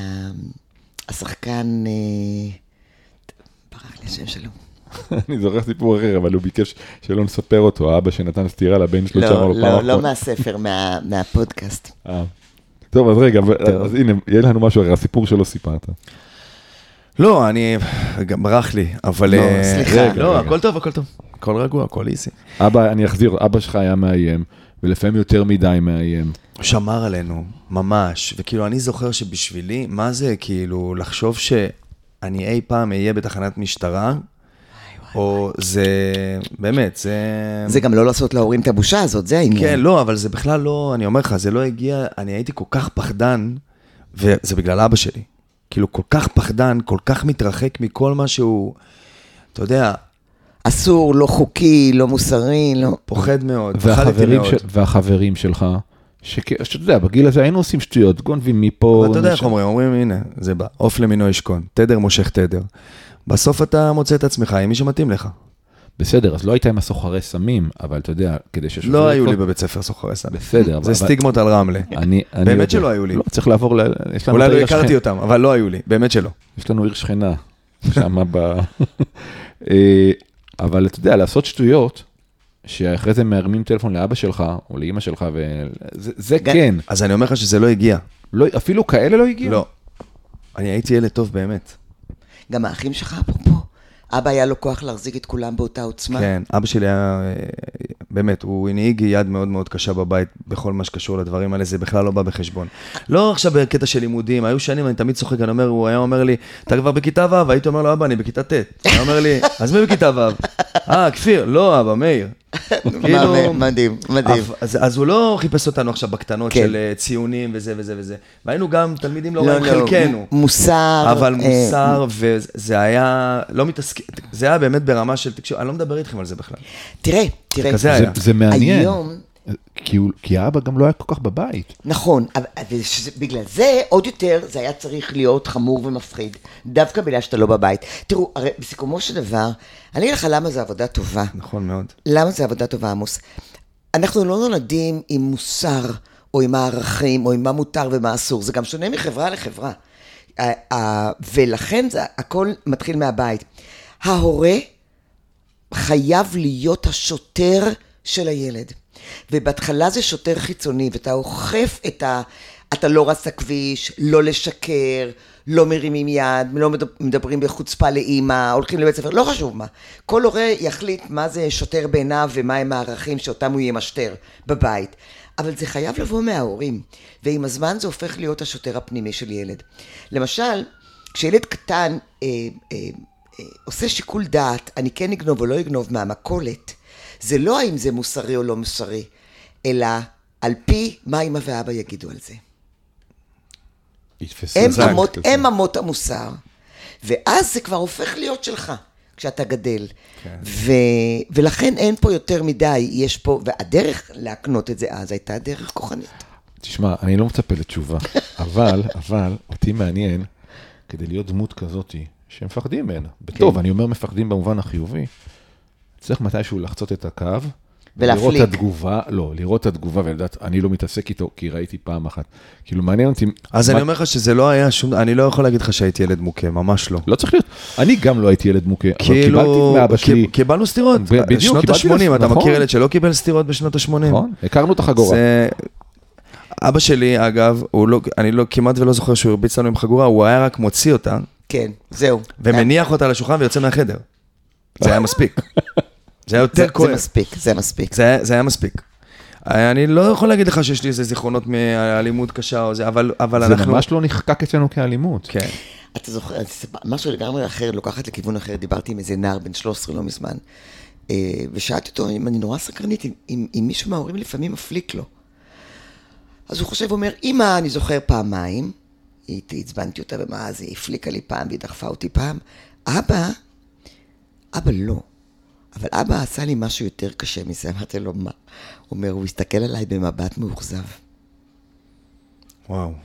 השחקן, ברח לי השם שלו. אני זוכר סיפור אחר, אבל הוא ביקש שלא נספר אותו, האבא שנתן סתירה לבן שלו שם. לא מהספר, מהפודקאסט. טוב, אז רגע, אז הנה, יהיה לנו משהו אחר, הסיפור שלא סיפרת. לא, אני, גם ברח לי, אבל... לא, סליחה. לא, הכל טוב, הכל טוב. הכל רגוע, הכל איסי. אבא, אני אחזיר, אבא שלך היה מאיים, ולפעמים יותר מדי מאיים. הוא שמר עלינו, ממש, וכאילו אני זוכר שבשבילי, מה זה כאילו לחשוב שאני אי פעם אהיה בתחנת משטרה, או זה, באמת, זה... זה גם לא לעשות להורים את הבושה הזאת, זה העניין. כן, לא, אבל זה בכלל לא, אני אומר לך, זה לא הגיע, אני הייתי כל כך פחדן, וזה בגלל אבא שלי. כאילו כל כך פחדן, כל כך מתרחק מכל מה שהוא, אתה יודע... אסור, לא חוקי, לא מוסרי, לא... פוחד מאוד, פחדתי מאוד. והחברים שלך, שאתה יודע, בגיל הזה היינו עושים שטויות, גונבים מפה... אבל אתה יודע איך אומרים, הנה, זה בא, עוף למינו ישכון, תדר מושך תדר. בסוף אתה מוצא את עצמך עם מי שמתאים לך. בסדר, אז לא היית עם הסוחרי סמים, אבל אתה יודע, כדי ששוטר... לא היו לי בבית ספר סוחרי סמים. בסדר. זה סטיגמות על רמלה. באמת שלא היו לי. צריך לעבור... אולי לא הכרתי אותם, אבל לא היו לי, באמת שלא. יש לנו עיר שכנה, שמה ב... אבל אתה יודע, לעשות שטויות, שאחרי זה מרמים טלפון לאבא שלך, או לאמא שלך, זה כן. אז אני אומר לך שזה לא הגיע. אפילו כאלה לא הגיע? לא. אני הייתי ילד טוב באמת. גם האחים שלך, אפרופו, אבא היה לו כוח להחזיק את כולם באותה עוצמה. כן, אבא שלי היה, באמת, הוא הנהיג יד מאוד מאוד קשה בבית, בכל מה שקשור לדברים האלה, זה בכלל לא בא בחשבון. לא עכשיו בקטע של לימודים, היו שנים, אני תמיד צוחק, הוא היה אומר לי, אתה כבר בכיתה ו', והייתי אומר לו, אבא, אני בכיתה ט'. הוא אומר לי, אז מי בכיתה ו'? כפיר, לא אבא, מאיר. מדהים, מדהים. אז הוא לא חיפש אותנו עכשיו בקטנות של ציונים וזה וזה וזה. והיינו גם תלמידים לא רואים חלקנו. מוסר. אבל מוסר, וזה היה, לא מתעסק, זה היה באמת ברמה של תקשיב, אני לא מדבר איתכם על זה בכלל. תראה. זה מעניין. היום... כי האבא גם לא היה כל כך בבית. נכון, בגלל זה עוד יותר זה היה צריך להיות חמור ומפחיד, דווקא בגלל שאתה לא בבית. תראו, הרי בסיכומו של דבר, אני אגיד לך למה זו עבודה טובה. נכון מאוד. למה זו עבודה טובה, עמוס? אנחנו לא נולדים עם מוסר, או עם הערכים, או עם מה מותר ומה אסור. זה גם שונה מחברה לחברה. ולכן הכל מתחיל מהבית. ההורה חייב להיות השוטר של הילד. ובהתחלה זה שוטר חיצוני, ואתה אוכף אתה לא רץ לכביש, לא לשקר, לא מרימים יד, לא מדברים בחוצפה לאמא, הולכים לבית ספר, לא חשוב מה. כל הורה יחליט מה זה שוטר בעיניו, ומה הם הערכים שאותם הוא ימשטר בבית. אבל זה חייב לבוא מההורים, ועם הזמן זה הופך להיות השוטר הפנימי של ילד. למשל, כשילד קטן עושה שיקול דעת, אני כן אגנוב או לא אגנוב מהמכולת, זה לא האם זה מוסרי או לא מוסרי, אלא על פי מה אמא ואבא יגידו על זה. הם אמות המוסר, ואז זה כבר הופך להיות שלך, כשאתה גדל. ולכן אין פה יותר מדי, יש פה, והדרך להקנות את זה אז הייתה דרך כוחנית. תשמע, אני לא מצפה לתשובה, אבל אותי מעניין, כדי להיות דמות כזאת, שמפחדים ממנה. בטוב, אני אומר מפחדים במובן החיובי, צריך מתישהו לחצות את הקו, לראות את התגובה, לראות את התגובה, ולדעת, אני לא מתעסק איתו, כי ראיתי פעם אחת. כאילו, מעניין אותי... אז אני אומר לך שזה לא היה שום... אני לא יכול להגיד לך שהייתי ילד מוכה, ממש לא. לא צריך להיות. אני גם לא הייתי ילד מוכה, אבל קיבלתי מאבא שלי... קיבלנו סתירות. בשנות ה-80, אתה מכיר ילד שלא קיבל סתירות בשנות ה-80? נכון, הכרנו את החגורה. אבא שלי, אגב, אני כמעט ולא זוכר שהוא הרביץ לנו עם חגורה, הוא היה רק מוציא אותה. כן, זהו. ומניח אותה לשולחן ויוצא מהחדר. זה היה מספיק. זה היה יותר כואב. זה מספיק. זה היה מספיק. אני לא יכול להגיד לך שיש לי איזה זיכרונות מאלימות קשה או זה, אבל אנחנו... זה ממש לא נחקק אצלנו כאלימות. כן. אתה זוכר, משהו לגמרי אחר, לוקחת לכיוון אחר, דיברתי עם איזה נער בן 13 לא מזמן, ושאלתי אותו, אם אני נורא סקרנית, אם מישהו מההורים לפעמים מפליק לו. אז הוא חושב, אומר, אמא, אני זוכר פעמיים, הצבנתי אותה ומה, אז היא הפליקה לי פעם והיא דחפה אותי פעם. אבא לא. אבל אבא עשה לי משהו יותר קשה מזה, אמרתי לו מה? הוא אומר, הוא הסתכל עליי במבט מאוכזב. וואו.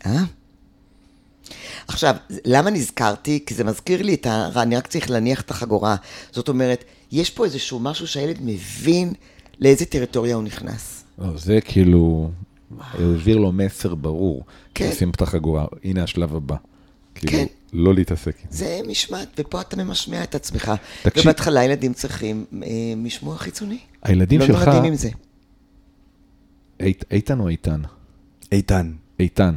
עכשיו, למה נזכרתי? כי זה מזכיר לי אני רק צריך להניח את החגורה. זאת אומרת, יש פה איזשהו משהו שהילד מבין לאיזה טריטוריה הוא נכנס. זה כאילו, העביר לו מסר ברור. כן. לשים את החגורה, הנה השלב הבא. כאילו, כן. לא להתעסק. זה משמעת, ופה אתה ממשמע את עצמך. תקשיב. ובהתחלה ילדים צריכים משמוע חיצוני. הילדים לא שלך... לא נולדים עם זה. איתן או איתן? איתן. איתן.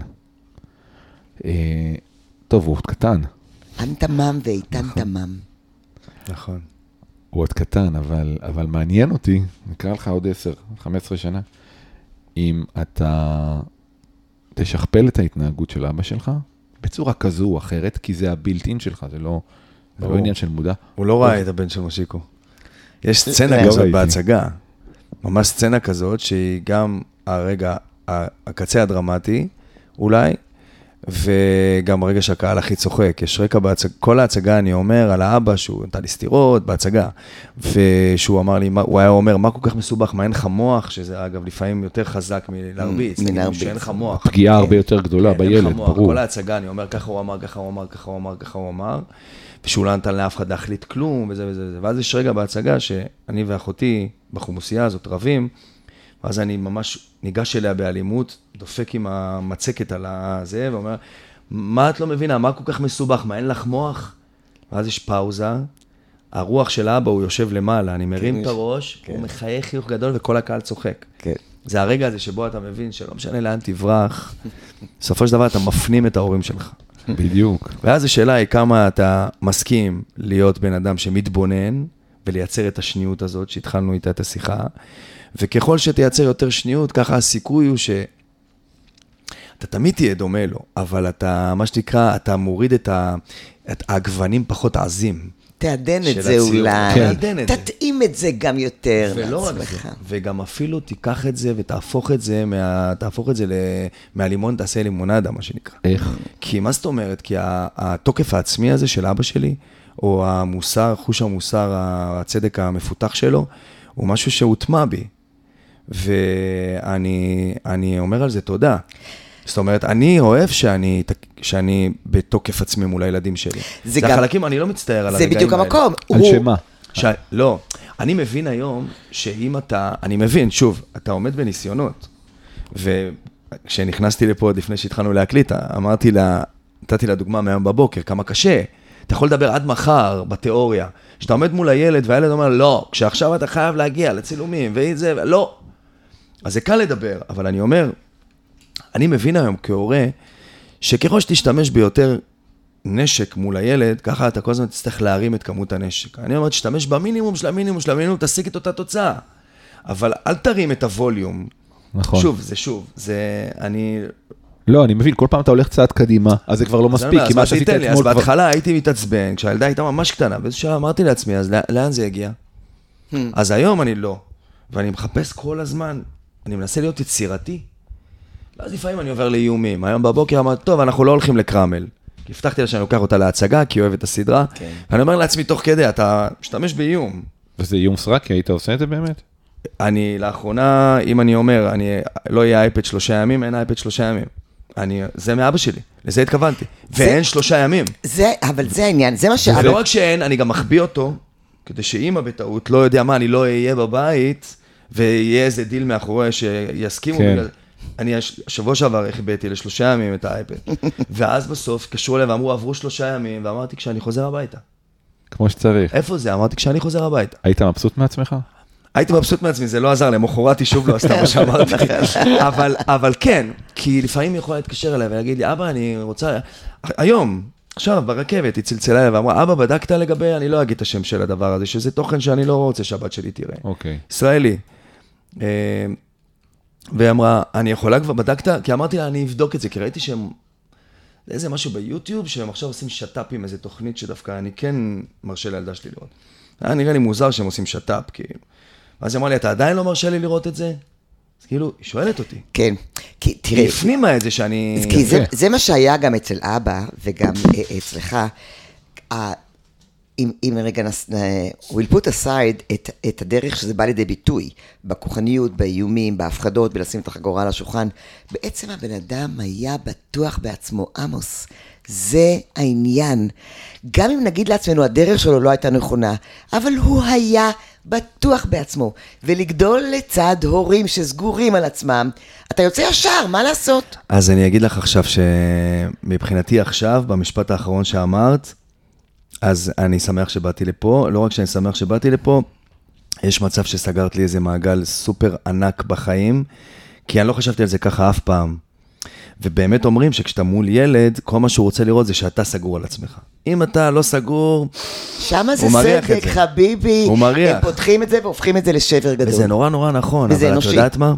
טוב, הוא עוד קטן. תמם ואיתן תמם. נכון. הוא עוד קטן, אבל מעניין אותי, נקרא לך עוד 10-15 שנה, אם אתה תשכפל את ההתנהגות של אבא שלך, בצורה כזו או אחרת, כי זה הבילט-אין שלך, זה לא עניין של מודע. הוא לא ראה את הבן של מושיקו. יש סצנה כזאת בהצגה, ממש סצנה כזאת, שהיא גם הרגע, הקצה הדרמטי, אולי, וגם הרגע שהקהל הכי צוחק. יש רקע כל ההצגה אני אומר על האבא שהוא נתן לי סתירות בהצגה, ושהוא אמר לי, הוא היה אומר, מה כל כך מסובך, מה אין לך מוח, שזה אגב לפעמים יותר חזק מלהרביץ, שאין לך מוח. פגיעה הרבה יותר גדולה בילד, ברור. כל ההצגה אני אומר, ככה הוא אמר, ככה הוא אמר, ככה הוא אמר, ככה הוא אמר, ושהוא לא נתן לאף אחד להחליט כלום, וזה וזה וזה. ואז יש רגע בהצגה שאני ואחותי בחומוסייה הזאת רבים, ואז אני ממש ניגש אליה באלימות, דופק עם המצקת על הזה, ואומר, מה את לא מבינה? מה כל כך מסובך? מה, אין לך מוח? ואז יש פאוזה, הרוח של האבא הוא יושב למעלה, אני מרים את הראש, הוא מחייך חיוך גדול וכל הקהל צוחק. זה הרגע הזה שבו אתה מבין שלא משנה לאן תברח, בסופו של דבר אתה מפנים את ההורים שלך. בדיוק. ואז השאלה היא כמה אתה מסכים להיות בן אדם שמתבונן, ולייצר את השניות הזאת שהתחלנו איתה את השיחה, וככל שתייצר יותר שניות, ככה הסיכוי הוא שאתה תמיד תהיה דומה לו, אבל אתה, מה שתקרא, אתה מוריד את הגוונים פחות עזים. תעדן את זה אולי, תתאים את זה גם יותר. ולא רק זה, וגם אפילו תיקח את זה ותהפוך את זה, תהפוך את זה מהלימון, תעשה לימונדה, מה שנקרא. איך? כי מה זאת אומרת? כי התוקף העצמי הזה של אבא שלי, או המוסר, חוש המוסר, הצדק המפותח שלו, הוא משהו שהוטמע בי. ואני אומר על זה תודה. זאת אומרת, אני אוהב שאני בתוקף עצמי מול הילדים שלי. זה החלקים, אני לא מצטער על הרגעים האלה. זה בדיוק המקום. על שמה? לא, אני מבין היום שאם אני מבין, שוב, אתה עומד בניסיונות, וכשנכנסתי לפה עוד לפני שהתחלנו להקליט, נתתי לה דוגמה מהיום בבוקר, כמה קשה. אתה יכול לדבר עד מחר בתיאוריה, שאתה עומד מול הילד והילד אומר, לא, כשעכשיו אתה חייב להגיע לצילומים, וזה, לא. אז זה קל לדבר, אבל אני אומר, אני מבין היום כהורה, שככל שתשתמש ביותר נשק מול הילד, ככה אתה כל הזמן תצטרך להרים את כמות הנשק. אני אומר, תשתמש במינימום של המינימום של המינימום, תשיג את אותה תוצאה. אבל אל תרים את הווליום. נכון. זה, לא, אני מבין, כל פעם אתה הולך צעד קדימה, אז זה כבר לא מספיק, כי מה שעשית אתמול אז בהתחלה הייתי מתעצבן, כשהילדה הייתה ממש קטנה, באיזו שעה אמרתי לעצמי, אז לאן זה יגיע? אז היום אני לא, ואני מחפש כל הזמן, אני מנסה להיות יצירתי, ואז לפעמים אני עובר לאיומים. היום בבוקר אמרתי, טוב, אנחנו לא הולכים לקרמל, כי הבטחתי לה שאני לוקח אותה להצגה, כי היא אוהבת את הסדרה, ואני אומר לעצמי תוך כדי, אתה משתמש באיום. וזה איום סרק, כי היית עושה את זה באמת? אני לאחרונה, אם אני אומר, לא יהיה אייפד 3 ימים, אין אייפד 3 ימים. זה מאבא שלי, לזה התכוונתי. ואין 3 ימים. אבל זה העניין, זה מה ש... ולא רק שאין, אני גם מחביא אותו, כדי שאמא בטעות לא יודע מה, אני לא אהיה בבית, ויהיה איזה דיל מאחורי שיסכימו. אני שבוע שעבר החבאתי ל3 ימים את האייפד. ואז בסוף קשרו אליי ואמרו, עברו 3 ימים, ואמרתי, כשאני חוזר הביתה. כמו שצריך. איפה זה? אמרתי, כשאני חוזר הביתה. היית מבסוט מעצמך? הייתי מבסוט מעצמי, זה לא עזר, למחרת שוב לא עשתה מה שאמרתי. אבל כן, כי לפעמים יכולה להתקשר אליי ולהגיד לי, אבא, אני רוצה... היום, עכשיו, ברכבת, היא צלצלה אליי ואמרה, אבא, בדקת לגבי, אני לא אגיד את השם של הדבר הזה, שזה תוכן שאני לא רוצה שהבת שלי תראה. אוקיי. ישראלי. והיא אמרה, אני יכולה כבר, בדקת? כי אמרתי לה, אני אבדוק את זה, כי ראיתי שהם... זה איזה משהו ביוטיוב, שהם עכשיו עושים שטאפ עם איזה תוכנית שדווקא אני כן מרשה לילדה שלי לראות. היה נראה לי מוזר שהם עושים שטאפ, כי... אז היא אמרה לי, אתה עדיין לא מרשה לי לראות את זה? אז כאילו, היא שואלת אותי. כן, כי תראה... היא הפנימה את זה שאני... כי זה מה שהיה גם אצל אבא, וגם אצלך. אם רגע we'll put aside את הדרך שזה בא לידי ביטוי, בכוחניות, באיומים, בהפחדות, בלשים את החגורה על השולחן, בעצם הבן אדם היה בטוח בעצמו, עמוס. זה העניין. גם אם נגיד לעצמנו, הדרך שלו לא הייתה נכונה, אבל הוא היה בטוח בעצמו. ולגדול לצד הורים שסגורים על עצמם, אתה יוצא ישר, מה לעשות? אז אני אגיד לך עכשיו שמבחינתי עכשיו, במשפט האחרון שאמרת, אז אני שמח שבאתי לפה, לא רק שאני שמח שבאתי לפה, יש מצב שסגרת לי איזה מעגל סופר ענק בחיים, כי אני לא חשבתי על זה ככה אף פעם. ובאמת אומרים שכשאתה מול ילד, כל מה שהוא רוצה לראות זה שאתה סגור על עצמך. אם אתה לא סגור, שמה זה סדק, חביבי. הוא מריח. הם פותחים את זה והופכים את זה לשבר גדול. וזה נורא נורא נכון, אבל את יודעת מה?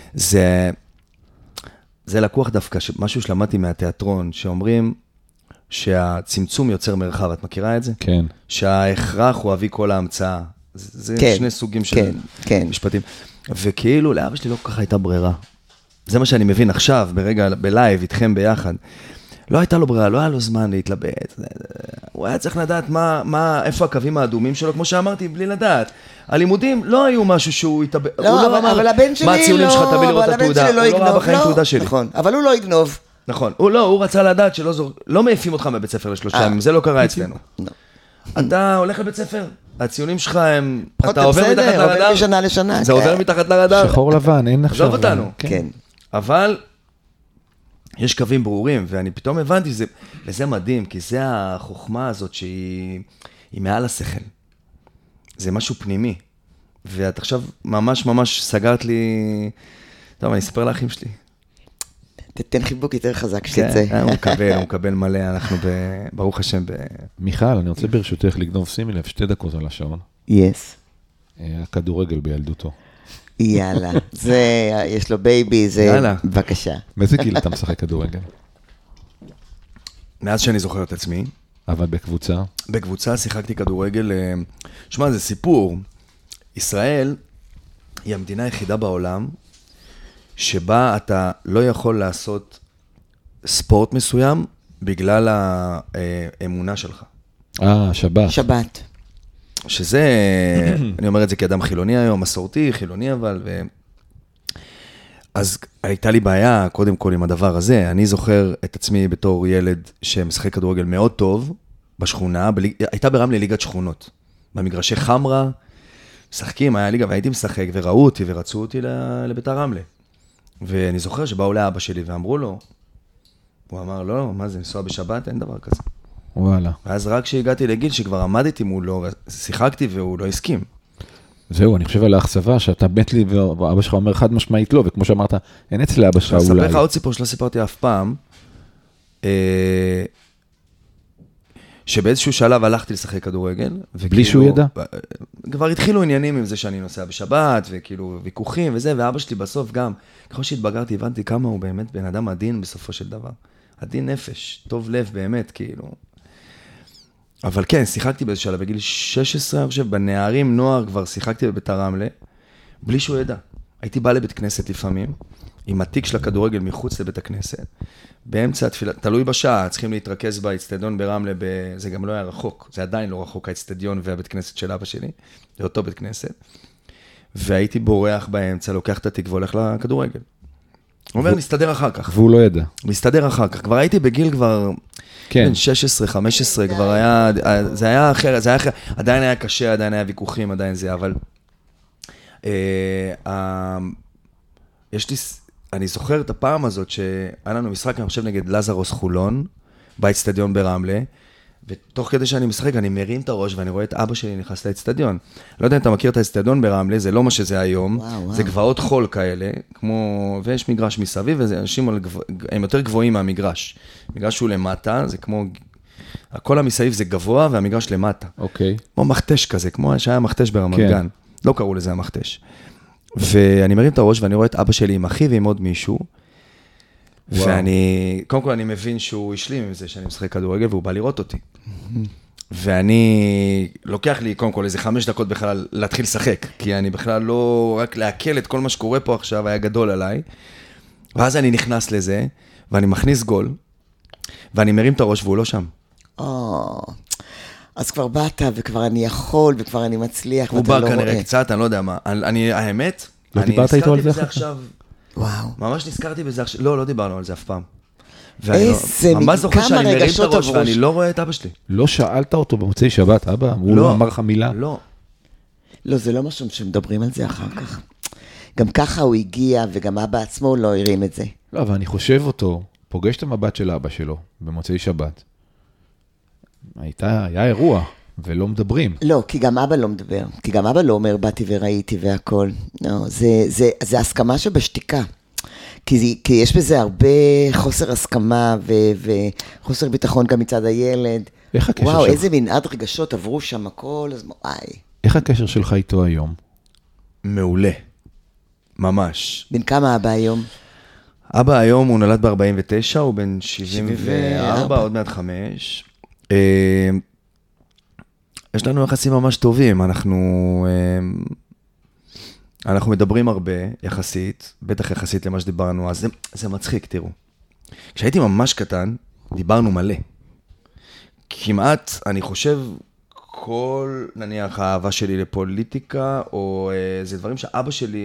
זה לקוח דווקא, משהו שלמדתי מהתיאטרון, שאומרים שהצמצום יוצר מרחב, את מכירה את זה? כן. שההכרח הוא אבי כל ההמצאה. זה שני סוגים של משפטים. וכאילו לאבא שלי לא כל כך הייתה ברירה. זה מה שאני מבין עכשיו, ברגע, בלייב, איתכם ביחד. לא הייתה לו ברירה, לא היה לו זמן להתלבט. הוא היה צריך לדעת איפה הקווים האדומים שלו, כמו שאמרתי, בלי לדעת. הלימודים לא היו משהו שהוא התאבד. לא, אבל הבן שלי לא, מה הציונים שלך, תביא לראות את התעודה. הוא לא ראה בחיים תעודה שלי. נכון, אבל הוא לא יגנוב. נכון, הוא רצה לדעת לא מעיפים אותך מבית ספר לשלושה ימים, זה לא קרה אצלנו. אתה הולך לבית ספר, הציונים שלך הם, אתה עובר מתחת לרדאר. עובר משנה לשנה. זה עובר מתחת לרדאר. שחור לבן, אין עכשיו. עזוב אותנו. כן. אבל יש קווים ברורים, ואני פתאום הבנתי, וזה מדהים, כי זה החוכמה הזאת שהיא מעל השכל. זה משהו פנימי. ואת עכשיו ממש ממש סגרת לי, טוב, אני אספר לאחים שלי. תתן חיבוק יותר חזק שתצא. כן, הוא מקבל מלא, אנחנו ברוך השם. מיכל, אני רוצה ברשותך לגנוב, שימי לב 2 דקות על השעון. יס. הכדורגל בילדותו. יאללה, זה, יש לו בייבי, זה, יאללה. בבקשה. מאיזה גיל אתה משחק כדורגל? מאז שאני זוכר את עצמי. אבל בקבוצה? בקבוצה שיחקתי כדורגל, שמה, זה סיפור. ישראל היא המדינה היחידה בעולם, שבה אתה לא יכול לעשות ספורט מסוים, בגלל האמונה שלך. שבת. שבת. שזה, אני אומר את זה כאדם חילוני היום, מסורתי, חילוני אבל, אז הייתה לי בעיה קודם כל עם הדבר הזה, אני זוכר את עצמי בתור ילד שמשחק כדורגל מאוד טוב, בשכונה, הייתה ברמלה ליגת שכונות, במגרשי חמרה, משחקים, היה ליגה והייתי משחק וראו אותי ורצו אותי לביתר רמלה, ואני זוכר שבאו לאבא שלי ואמרו לו, הוא אמר לא, מה זה, לנסוע בשבת, אין דבר כזה. וואלה. ואז רק כשהגעתי לגיל שכבר עמדתי מולו, שיחקתי והוא לא הסכים. זהו, אני חושב על האכזבה שאתה בית לי ואבא שלך אומר חד משמעית לא, וכמו שאמרת, אין אצל אבא שלך אולי. אני אספר לך עוד סיפור שלא סיפרתי אף פעם, שבאיזשהו שלב הלכתי לשחק כדורגל. בלי שהוא ידע? כבר התחילו עניינים עם זה שאני נוסע בשבת, וכאילו ויכוחים וזה, ואבא שלי בסוף גם, ככל שהתבגרתי, הבנתי כמה הוא באמת בן אדם עדין בסופו של דבר. עדין נפש, טוב לב באמת, כאילו. אבל כן, שיחקתי באיזשהו שלב, בגיל 16, אני חושב, בנערים נוער כבר שיחקתי בביתר רמלה, בלי שהוא ידע. הייתי בא לבית כנסת לפעמים, עם התיק של הכדורגל מחוץ לבית הכנסת, באמצע התפילה, תלוי בשעה, צריכים להתרכז באצטדיון ברמלה, זה גם לא היה רחוק, זה עדיין לא רחוק, האצטדיון והבית כנסת של אבא שלי, זה אותו בית כנסת, והייתי בורח באמצע, לוקח את התיק והולך לכדורגל. הוא אומר, נסתדר אחר כך. והוא לא ידע. נסתדר אחר כך. כבר הייתי בגיל כבר, כן. 16, 15, כבר היה, זה היה אחר, עדיין היה קשה, עדיין היה ויכוחים, עדיין זה, אבל יש לי, אני זוכר את הפעם הזאת שהיה לנו משחק, אני חושב נגד לזרוס חולון, באצטדיון ברמלה, ותוך כדי שאני משחק, אני מרים את הראש, ואני רואה את אבא שלי נכנס לאצטדיון. לא יודע אם אתה מכיר את האצטדיון ברמלה, זה לא מה שזה היום, זה גבעות חול כאלה, כמו, ויש מגרש מסביב, וזה אנשים הם יותר גבוהים מהמגרש. המגרש הוא למטה, זה כמו, הכל המסביב זה גבוה, והמגרש למטה. אוקיי. כמו מכתש כזה, כמו שהיה מכתש ברמת גן. לא קראו לזה המכתש. ואני מרים את הראש, ואני רואה את אבא שלי עם אחי ועם עוד מישהו, ואני, קודם כל אני מבין שהוא השלים עם זה שאני משחק כדורגל, והוא בא לראות אותי. ואני, לוקח לי קודם כל איזה 5 דקות בכלל להתחיל לשחק, כי אני בכלל לא, רק להקל את כל מה שקורה פה עכשיו, היה גדול עליי, ואז אני נכנס לזה, ואני מכניס גול, ואני מרים את הראש והוא לא שם. אז כבר באת, וכבר אני יכול, וכבר אני מצליח, הוא בא כנראה קצת, אני לא יודע מה. האמת, לא דיברת איתו על זה עכשיו. וואו. ממש נזכרתי בזה עכשיו. לא דיברנו על זה אף פעם. איזה, ממש זוכר שאני מרים את רגשות הראש עברו. ואני לא רואה את אבא שלי. לא שאלת אותו במוצאי שבת, אבא? הוא לא אמר לך מילה? לא. לא, זה לא משהו שמדברים על זה אחר כך. גם ככה הוא הגיע, וגם אבא עצמו לא הרים את זה. לא, אבל אני חושב אותו, פוגש את המבט של אבא שלו במוצאי שבת. היה אירוע, ולא מדברים. לא, כי גם אבא לא מדבר. כי גם אבא לא אומר, באתי וראיתי והכל. לא, זה הסכמה שבשתיקה. כי יש בזה הרבה חוסר הסכמה וחוסר ביטחון גם מצד הילד. איך הקשר שלך? וואו, איזה מנעד רגשות עברו שם הכל, אז וואי. איך הקשר שלך איתו היום? מעולה. ממש. בן כמה אבא היום? אבא היום הוא נולד ב-49, הוא בן 74, עוד מעט 5. יש לנו יחסים ממש טובים, אנחנו מדברים הרבה יחסית, בטח יחסית למה שדיברנו, אז זה מצחיק, תראו. כשהייתי ממש קטן, דיברנו מלא. כמעט, אני חושב, כל, נניח, האהבה שלי לפוליטיקה, או זה דברים שאבא שלי,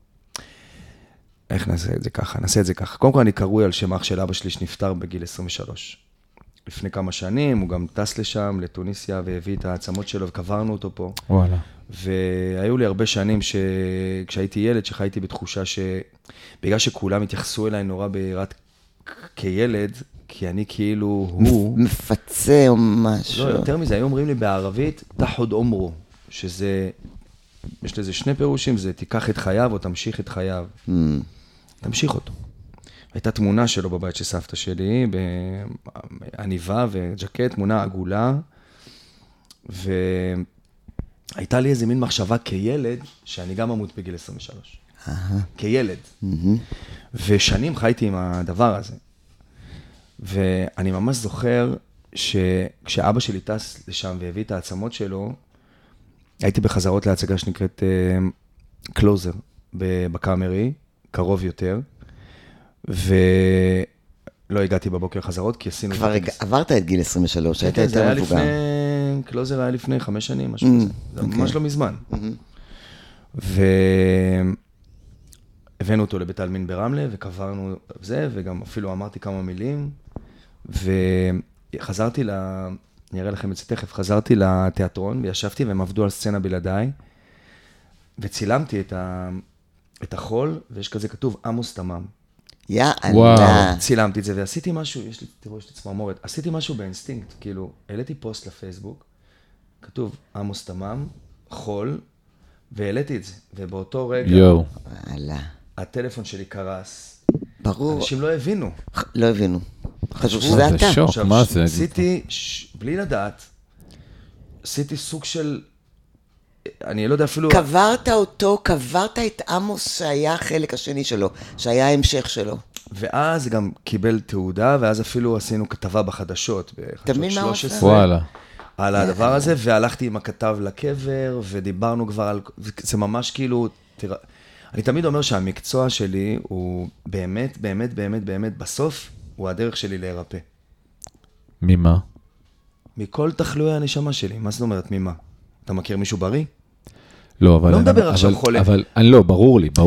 איך נעשה את זה ככה? נעשה את זה ככה. קודם כל אני קרוי על שם אח של אבא שלי שנפטר בגיל 23. לפני כמה שנים, הוא גם טס לשם, לטוניסיה, והביא את העצמות שלו, וקברנו אותו פה. וואלה. והיו לי הרבה שנים כשהייתי ילד, שחייתי בתחושה שבגלל שכולם התייחסו אליי נורא ביראת כילד, כי אני כאילו הוא... מפצה או משהו. לא, יותר מזה, היו אומרים לי בערבית, תחוד אומרו, שזה, יש לזה 2 פירושים, זה תיקח את חייו או תמשיך את חייו. תמשיך אותו. הייתה תמונה שלו בבית של סבתא שלי, בעניבה וג'קט, תמונה עגולה, והייתה לי איזה מין מחשבה כילד, שאני גם אמות בגיל 23. כילד. ושנים חייתי עם הדבר הזה. ואני ממש זוכר שכשאבא שלי טס לשם והביא את העצמות שלו, הייתי בחזרות להצגה שנקראת קלוזר בקאמרי, קרוב יותר, ולא הגעתי בבוקר חזרות, כי עשינו... כבר עברת את גיל 23, היית יותר מבוגר. קלוזר היה לפני 5 שנים, משהו כזה. זה ממש לא מזמן. והבאנו אותו לבית העלמין ברמלה, וקברנו זה, וגם אפילו אמרתי כמה מילים, וחזרתי אני אראה לכם את זה תכף, חזרתי לתיאטרון, וישבתי, והם עבדו על סצנה בלעדיי, וצילמתי את החול, ויש כזה כתוב, עמוס תמם. יאללה. צילמתי את זה, ועשיתי משהו, תראו, יש לי צמרמורת, עשיתי משהו באינסטינקט, כאילו, העליתי פוסט לפייסבוק, כתוב, עמוס תמם, חול, והעליתי את זה, ובאותו רגע, הטלפון שלי קרס. ברור. אנשים לא הבינו. לא הבינו. חשוב שזה אתה. זה שוק, מה זה? עשיתי, בלי לדעת, עשיתי סוג של, אני לא יודע אפילו... קברת את עמוס שהיה החלק השני שלו, שהיה ההמשך שלו. ואז גם קיבל תעודה, ואז אפילו עשינו כתבה בחדשות, תמיד מה 13, וואלה. על הדבר הזה, והלכתי עם הכתב לקבר, ודיברנו כבר על... זה ממש כאילו... אני תמיד אומר שהמקצוע שלי הוא באמת, באמת, באמת, באמת, בסוף, הוא הדרך שלי להירפא. ממה? מכל תחלואי הנשמה שלי. מה זאת אומרת, ממה? אתה מכיר מישהו בריא? לא, אבל... לא מדבר עכשיו חולה. אבל, לא, ברור לי.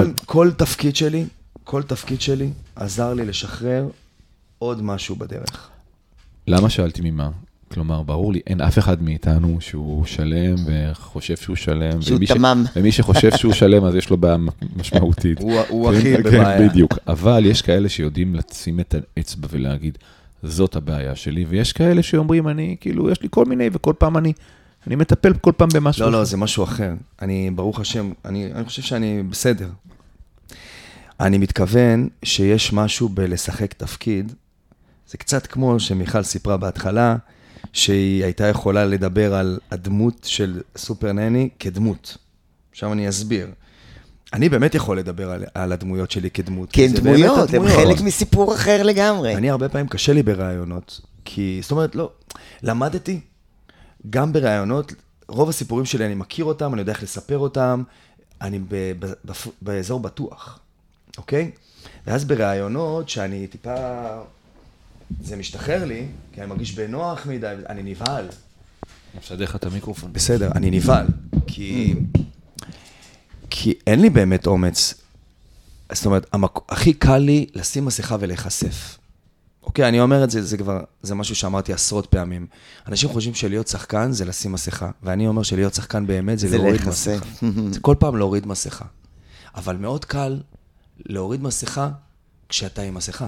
כל תפקיד שלי עזר לי לשחרר עוד משהו בדרך. למה שאלתי ממה? כלומר, ברור לי, אין אף אחד מאיתנו שהוא שלם וחושב שהוא שלם. שהוא תמם. ומי שחושב שהוא שלם, אז יש לו בעיה משמעותית. הוא הכי בבעיה. בדיוק. אבל יש כאלה שיודעים לשים את האצבע ולהגיד, זאת הבעיה שלי, ויש כאלה שאומרים, אני, כאילו, יש לי כל מיני, וכל פעם אני מטפל כל פעם במשהו. לא, זה משהו אחר. אני, ברוך השם, אני חושב שאני בסדר. אני מתכוון שיש משהו בלשחק תפקיד, זה קצת כמו שמיכל סיפרה בהתחלה, שהיא הייתה יכולה לדבר על הדמות של סופר נני כדמות. עכשיו אני אסביר. אני באמת יכול לדבר על הדמויות שלי כדמות. כי הן דמויות, הן חלק מסיפור אחר לגמרי. אני הרבה פעמים קשה לי ברעיונות, כי, זאת אומרת, לא, למדתי גם ברעיונות, רוב הסיפורים שלי אני מכיר אותם, אני יודע איך לספר אותם, אני באזור בטוח, אוקיי? ואז ברעיונות שאני טיפה, זה משתחרר לי, כי אני מרגיש בנוח מדי, אני נבהל. אני מסדר לך את המיקרופון. בסדר, אני נבהל, כי אין לי באמת אומץ. זאת אומרת, הכי קל לי לשים מסכה ולהיחשף. אוקיי, אני אומר את זה, זה משהו שאמרתי עשרות פעמים. אנשים חושבים שלהיות שחקן זה לשים מסכה, ואני אומר שלהיות שחקן באמת זה להוריד מסכה. זה כל פעם להוריד מסכה. אבל מאוד קל להוריד מסכה כשאתה עם מסכה.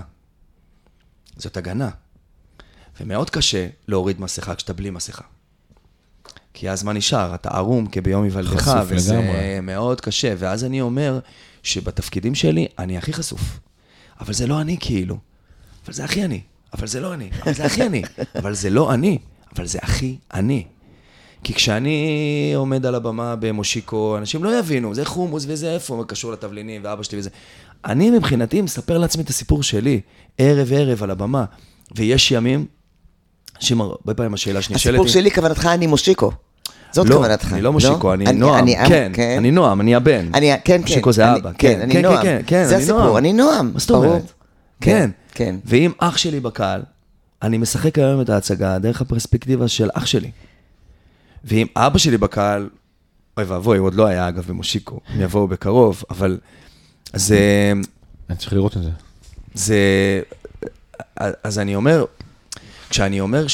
זאת הגנה. ומאוד קשה להוריד מסכה כשאתה בלי מסכה. כי אז מה נשאר? אתה ערום כביום היוולדך, וזה לגמרי. מאוד קשה. ואז אני אומר שבתפקידים שלי אני הכי חשוף. אבל זה לא אני כאילו. אבל זה הכי אני. אבל זה לא אני. אבל זה הכי אני. אבל זה לא אני. אבל זה הכי אני. כי כשאני עומד על הבמה במושיקו, אנשים לא יבינו, זה חומוס וזה איפה, קשור לתבלינים ואבא שלי וזה. אני מבחינתי מספר לעצמי את הסיפור שלי, ערב על הבמה. ויש ימים, הרבה פעמים השאלה שנשאלת... הסיפור שלי, כוונתך, אני מושיקו. זאת כוונתך. אני לא מושיקו, אני נועם. כן, אני נועם, אני הבן. מושיקו זה אבא. כן, אני נועם. זה הסיפור, אני נועם. מה זאת אומרת? כן. ואם אח שלי בקהל, אני משחק היום את ההצגה דרך הפרספקטיבה של אח שלי. ואם אבא שלי בקהל, אוי ואבוי, הוא עוד לא היה אגב במושיקו, הם יבואו בקרוב, אבל זה... אני צריך לראות את זה. אז אני אומר, כשאני אומר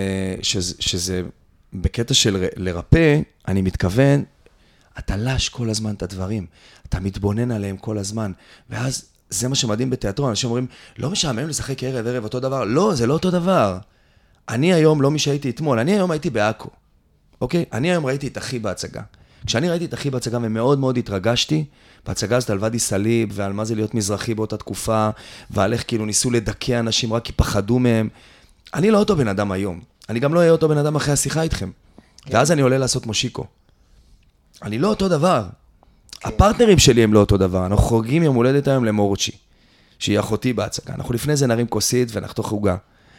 שזה בקטע של לרפא, אני מתכוון, אתה לש כל הזמן את הדברים, אתה מתבונן עליהם כל הזמן, ואז זה מה שמדהים בתיאטרון, אנשים אומרים, לא משעמם לשחק ערב אותו דבר, לא, זה לא אותו דבר. אני היום לא מי שהייתי אתמול, אני היום הייתי באקו, אוקיי? אני היום ראיתי את אחי בהצגה. כשאני ראיתי את אחי בהצגה ומאוד מאוד התרגשתי, בהצגה הזאת על ואדי סאליב ועל מה זה להיות מזרחי באותה תקופה, ועל איך כאילו ניסו לדכא אנשים רק כי פחדו מהם. אני לא אותו בן אדם היום. אני גם לא אהיה אותו בן אדם אחרי השיחה איתכם. ואז אני עולה לעשות מושיקו. אני לא אותו דבר. הפרטנרים שלי הם לא אותו דבר. אנחנו חוגגים יום הולדת היום למורצ'י, שהיא אחותי בהצגה. אנחנו לפני זה נרים כוסית ונחתוך חוגה.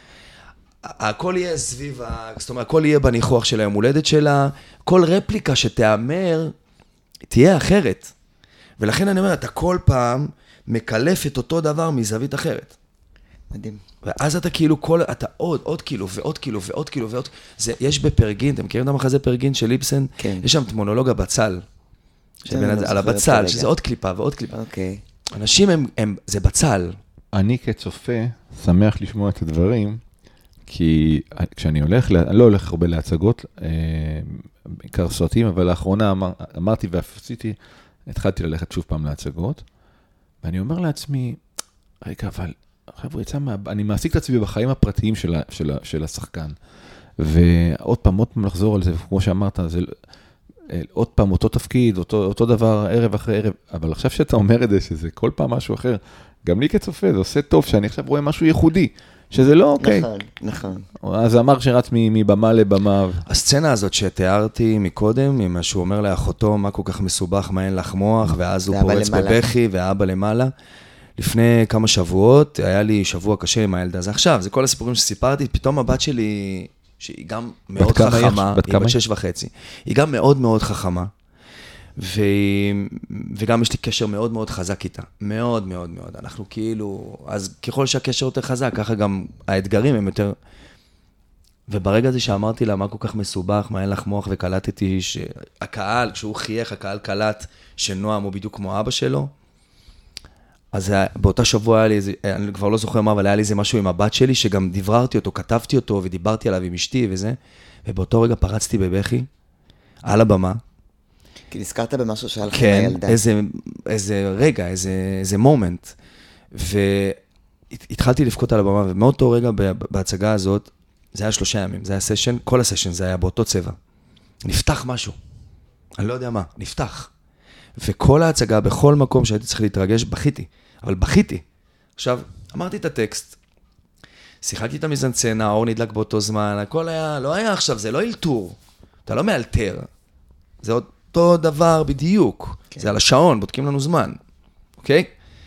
הכל יהיה סביב, זאת אומרת, הכל יהיה בניחוח של היום הולדת שלה. כל רפליקה שתאמר, תהיה אחרת. ולכן אני אומר, אתה כל פעם מקלף את אותו דבר מזווית אחרת. מדהים. ואז אתה כאילו אתה עוד קילו ועוד קילו ועוד קילו ועוד, יש בפרגין, אתם מכירים את המחזה פרגין של ליבסן? כן. יש שם מונולוג הבצל, על הבצל, שזה עוד קליפה ועוד קליפה. אוקיי. אנשים זה בצל. אני כצופה שמח לשמוע את הדברים, כי כשאני הולך, אני לא הולך הרבה להצגות, בעיקר סרטים, אבל לאחרונה אמרתי ועשיתי, התחלתי ללכת שוב פעם להצגות, ואני אומר לעצמי, רגע, אבל חבר'ה, אני מעסיק את עצמי בחיים הפרטיים של השחקן. ועוד פעם לחזור על זה, כמו שאמרת, זה עוד פעם אותו תפקיד, אותו דבר ערב אחרי ערב, אבל עכשיו שאתה אומר את זה, שזה כל פעם משהו אחר, גם לי כצופה, זה עושה טוב שאני עכשיו רואה משהו ייחודי, שזה לא אוקיי. נכון. אז אמר שרץ מבמה לבמה. הסצנה הזאת שתיארתי מקודם, עם מה שהוא אומר לאחותו, מה כל כך מסובך, מה אין לך מוח, ואז הוא פורץ בבכי, והאבא למעלה. לפני כמה שבועות, היה לי שבוע קשה עם הילדה. אז עכשיו, זה כל הסיפורים שסיפרתי, פתאום הבת שלי, שהיא גם מאוד חכמה, היא בת 6.5. היא גם מאוד מאוד חכמה, וגם יש לי קשר מאוד מאוד חזק איתה. מאוד מאוד מאוד. אנחנו כאילו, אז ככל שהקשר יותר חזק, ככה גם האתגרים הם יותר... וברגע הזה שאמרתי לה, מה כל כך מסובך, מה אין לך מוח, וקלטתי שהקהל, כשהוא חייך, הקהל קלט שנועם הוא בדיוק כמו אבא שלו, אז באותה שבוע היה לי, אני כבר לא זוכר מה, אבל היה לי איזה משהו עם הבת שלי, שגם דבררתי אותו, כתבתי אותו, ודיברתי עליו עם אשתי וזה, ובאותו רגע פרצתי בבכי, על הבמה. כי נזכרת במשהו שהיה לך כן, מהילדה. איזה רגע, איזה מומנט. והתחלתי לבכות על הבמה, ומאותו רגע בהצגה הזאת, זה היה 3 ימים, זה היה סשן, כל הסשן זה היה באותו צבע. נפתח משהו, אני לא יודע מה, נפתח. וכל ההצגה, בכל מקום שהייתי צריך להתרגש, בכיתי. אבל בכיתי. עכשיו, אמרתי את הטקסט, שיחקתי את המזנצנה, האור נדלק באותו זמן, הכל היה, לא היה עכשיו, זה לא אילתור. אתה לא מאלתר. זה אותו דבר בדיוק. כן. זה על השעון, בודקים לנו זמן. אוקיי?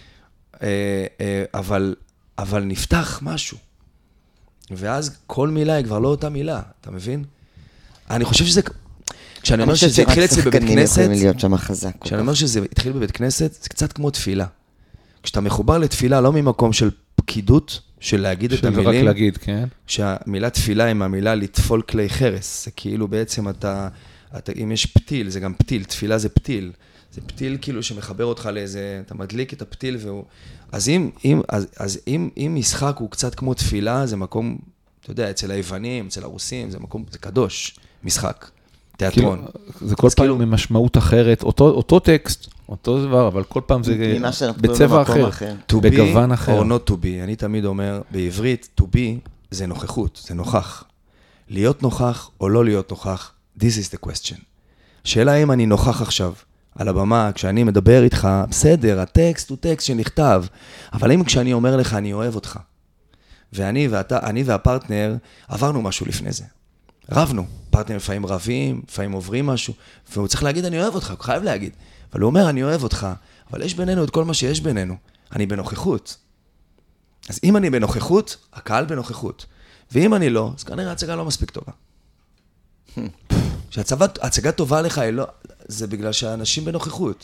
אבל נפתח משהו. ואז כל מילה היא כבר לא אותה מילה, אתה מבין? אני חושב שזה... כשאני אומר שזה התחיל אצלי בבית כנסת, כשאני אומר שזה התחיל בבית כנסת, זה קצת כמו תפילה. כשאתה מחובר לתפילה, לא ממקום של פקידות, של להגיד את המילים. רק להגיד, כן. שהמילה תפילה עם המילה לטפול כלי חרס. זה כאילו בעצם אם יש פתיל, זה גם פתיל, תפילה זה פתיל. זה פתיל כאילו שמחבר אותך לאיזה, אתה מדליק את הפתיל והוא... אז אם משחק הוא קצת כמו תפילה, זה מקום, אתה יודע, אצל היוונים, אצל הרוסים, זה מקום, זה קדוש, משחק, תיאטרון. זה כל פעם ממשמעות אחרת, אותו טקסט, אותו דבר, אבל כל פעם זה בצבע אחר, בגוון אחר. To be or not to be, אני תמיד אומר, בעברית, to be זה נוכחות, זה נוכח. להיות נוכח או לא להיות נוכח, this is the question. שאלה אם אני נוכח עכשיו, על הבמה, כשאני מדבר איתך, בסדר, הטקסט הוא טקסט שנכתב, אבל אם כשאני אומר לך, אני אוהב אותך, ואני והפרטנר עברנו משהו לפני זה. רבנו, פרטנר לפעמים רבים, לפעמים עוברים משהו, והוא צריך להגיד, אני אוהב אותך, הוא חייב להגיד. אבל הוא אומר, אני אוהב אותך, אבל יש בינינו את כל מה שיש בינינו. אני בנוכחות. אז אם אני בנוכחות, הקהל בנוכחות. ואם אני לא, אז כנראה ההצגה לא מספיק טובה. שההצגה טובה לך, זה בגלל שהאנשים בנוכחות.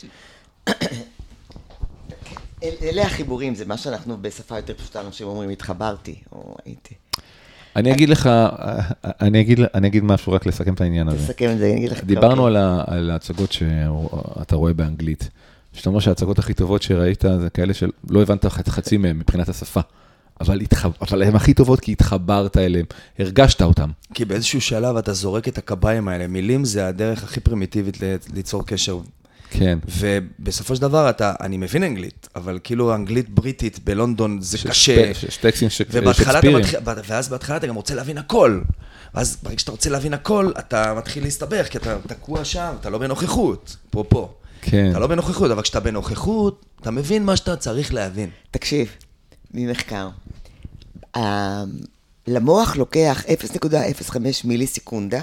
אלה החיבורים, זה מה שאנחנו בשפה יותר פשוטה, אנשים אומרים, התחברתי, או הייתי. אני אגיד לך, אני אגיד משהו רק לסכם את העניין הזה. תסכם את זה, אני אגיד לך. דיברנו על ההצגות שאתה רואה באנגלית. שאתה אומר שההצגות הכי טובות שראית, זה כאלה שלא הבנת חצי מהם מבחינת השפה. אבל הן הכי טובות כי התחברת אליהם, הרגשת אותם. כי באיזשהו שלב אתה זורק את הקביים האלה, מילים זה הדרך הכי פרימיטיבית ליצור קשר. כן. ובסופו של דבר אני מבין אנגלית, אבל כאילו אנגלית בריטית בלונדון זה קשה. טקסטים שקספירים. ואז בהתחלה אתה גם רוצה להבין הכל. ואז ברגע שאתה רוצה להבין הכל, אתה מתחיל להסתבך, כי אתה תקוע שם, אתה לא בנוכחות. פה. כן. אתה לא בנוכחות, אבל כשאתה בנוכחות, אתה מבין מה שאתה צריך להבין. תקשיב, ממחקר. למוח לוקח 0.05 מיליסקונדה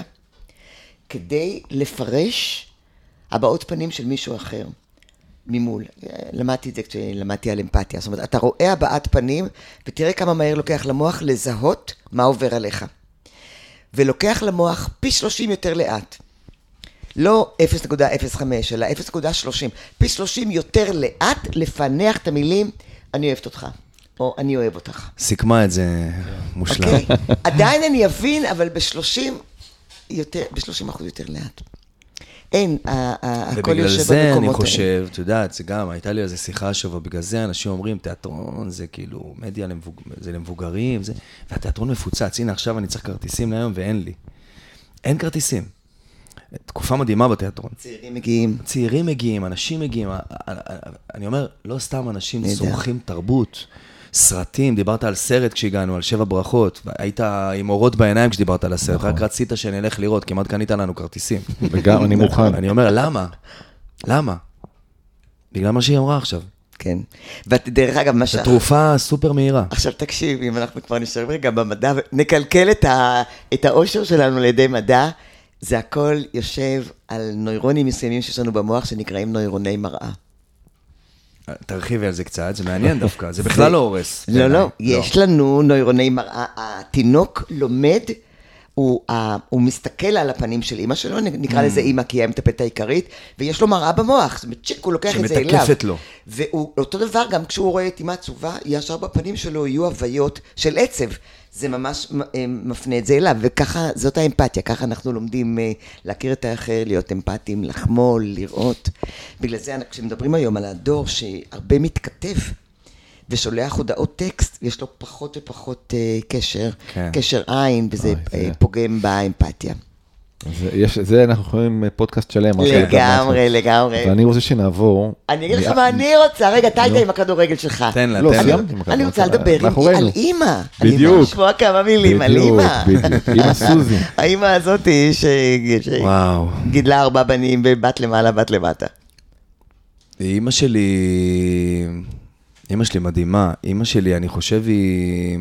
כדי לפרש הבעות פנים של מישהו אחר ממול. למדתי את זה כשלמדתי על אמפתיה. זאת אומרת, אתה רואה הבעת פנים ותראה כמה מהר לוקח למוח לזהות מה עובר עליך. ולוקח למוח פי 30 יותר לאט. לא 0.05 אלא 0.30. פי 30 יותר לאט לפענח את המילים אני אוהבת אותך. או אני אוהב אותך. סיכמה את זה מושלם. אוקיי, עדיין אני אבין, אבל ב-30% יותר לאט. אין, הכל יושב במקומות האלה. ובגלל זה אני חושב, אתה יודעת, זה גם, הייתה לי איזו שיחה השבוע, בגלל זה אנשים אומרים, תיאטרון זה כאילו, מדיה זה למבוגרים, והתיאטרון מפוצץ. הנה, עכשיו אני צריך כרטיסים להיום ואין לי. אין כרטיסים. תקופה מדהימה בתיאטרון. צעירים מגיעים, אנשים מגיעים. אני אומר, לא סתם אנשים צורכים תרבות. סרטים, דיברת על סרט כשהגענו, על 7 ברכות, היית עם אורות בעיניים כשדיברת על הסרט, רק רצית שנלך לראות, כמעט קנית לנו כרטיסים. וגם אני מוכן. אני אומר, למה? למה? בגלל מה שהיא אמרה עכשיו. כן. ודרך אגב, מה התרופה סופר מהירה. עכשיו תקשיב, אם אנחנו כבר נשארים רגע במדע, נקלקל את האושר שלנו לידי מדע, זה הכל יושב על נוירונים מסוימים שיש לנו במוח, שנקראים נוירוני מראה. תרחיבי על זה קצת, זה מעניין דווקא, זה בכלל לא הורס. לא, יש לנו נוירוני מראה, התינוק לומד, הוא מסתכל על הפנים של אמא שלו, נקרא לזה אמא, כי היא המטפלת העיקרית, ויש לו מראה במוח, זאת אומרת, צ'יק, הוא לוקח את זה אליו. שמתקפת לו. ואותו דבר, גם כשהוא רואה את אמא עצובה, ישר בפנים שלו יהיו הוויות של עצב. זה ממש מפנה את זה אליו, וככה, זאת האמפתיה, ככה אנחנו לומדים להכיר את האחר, להיות אמפתיים, לחמול, לראות. בגלל זה, כשמדברים היום על הדור שהרבה מתכתב, ושולח הודעות טקסט, יש לו פחות ופחות קשר, קשר עין, וזה פוגם באמפתיה. זה אנחנו יכולים פודקאסט שלם. לגמרי. ואני רוצה שנעבור. אני אגיד לך מה אני רוצה, רגע, אתה היית עם הכדורגל שלך. תן לה. אני רוצה לדבר על אמא. בדיוק. לשמוע כמה מילים על אמא. אמא סוזי. האמא הזאת שגידלה 4 בנים ובת למעלה, בת למטה. אמא שלי מדהימה. אמא שלי, אני חושב היא...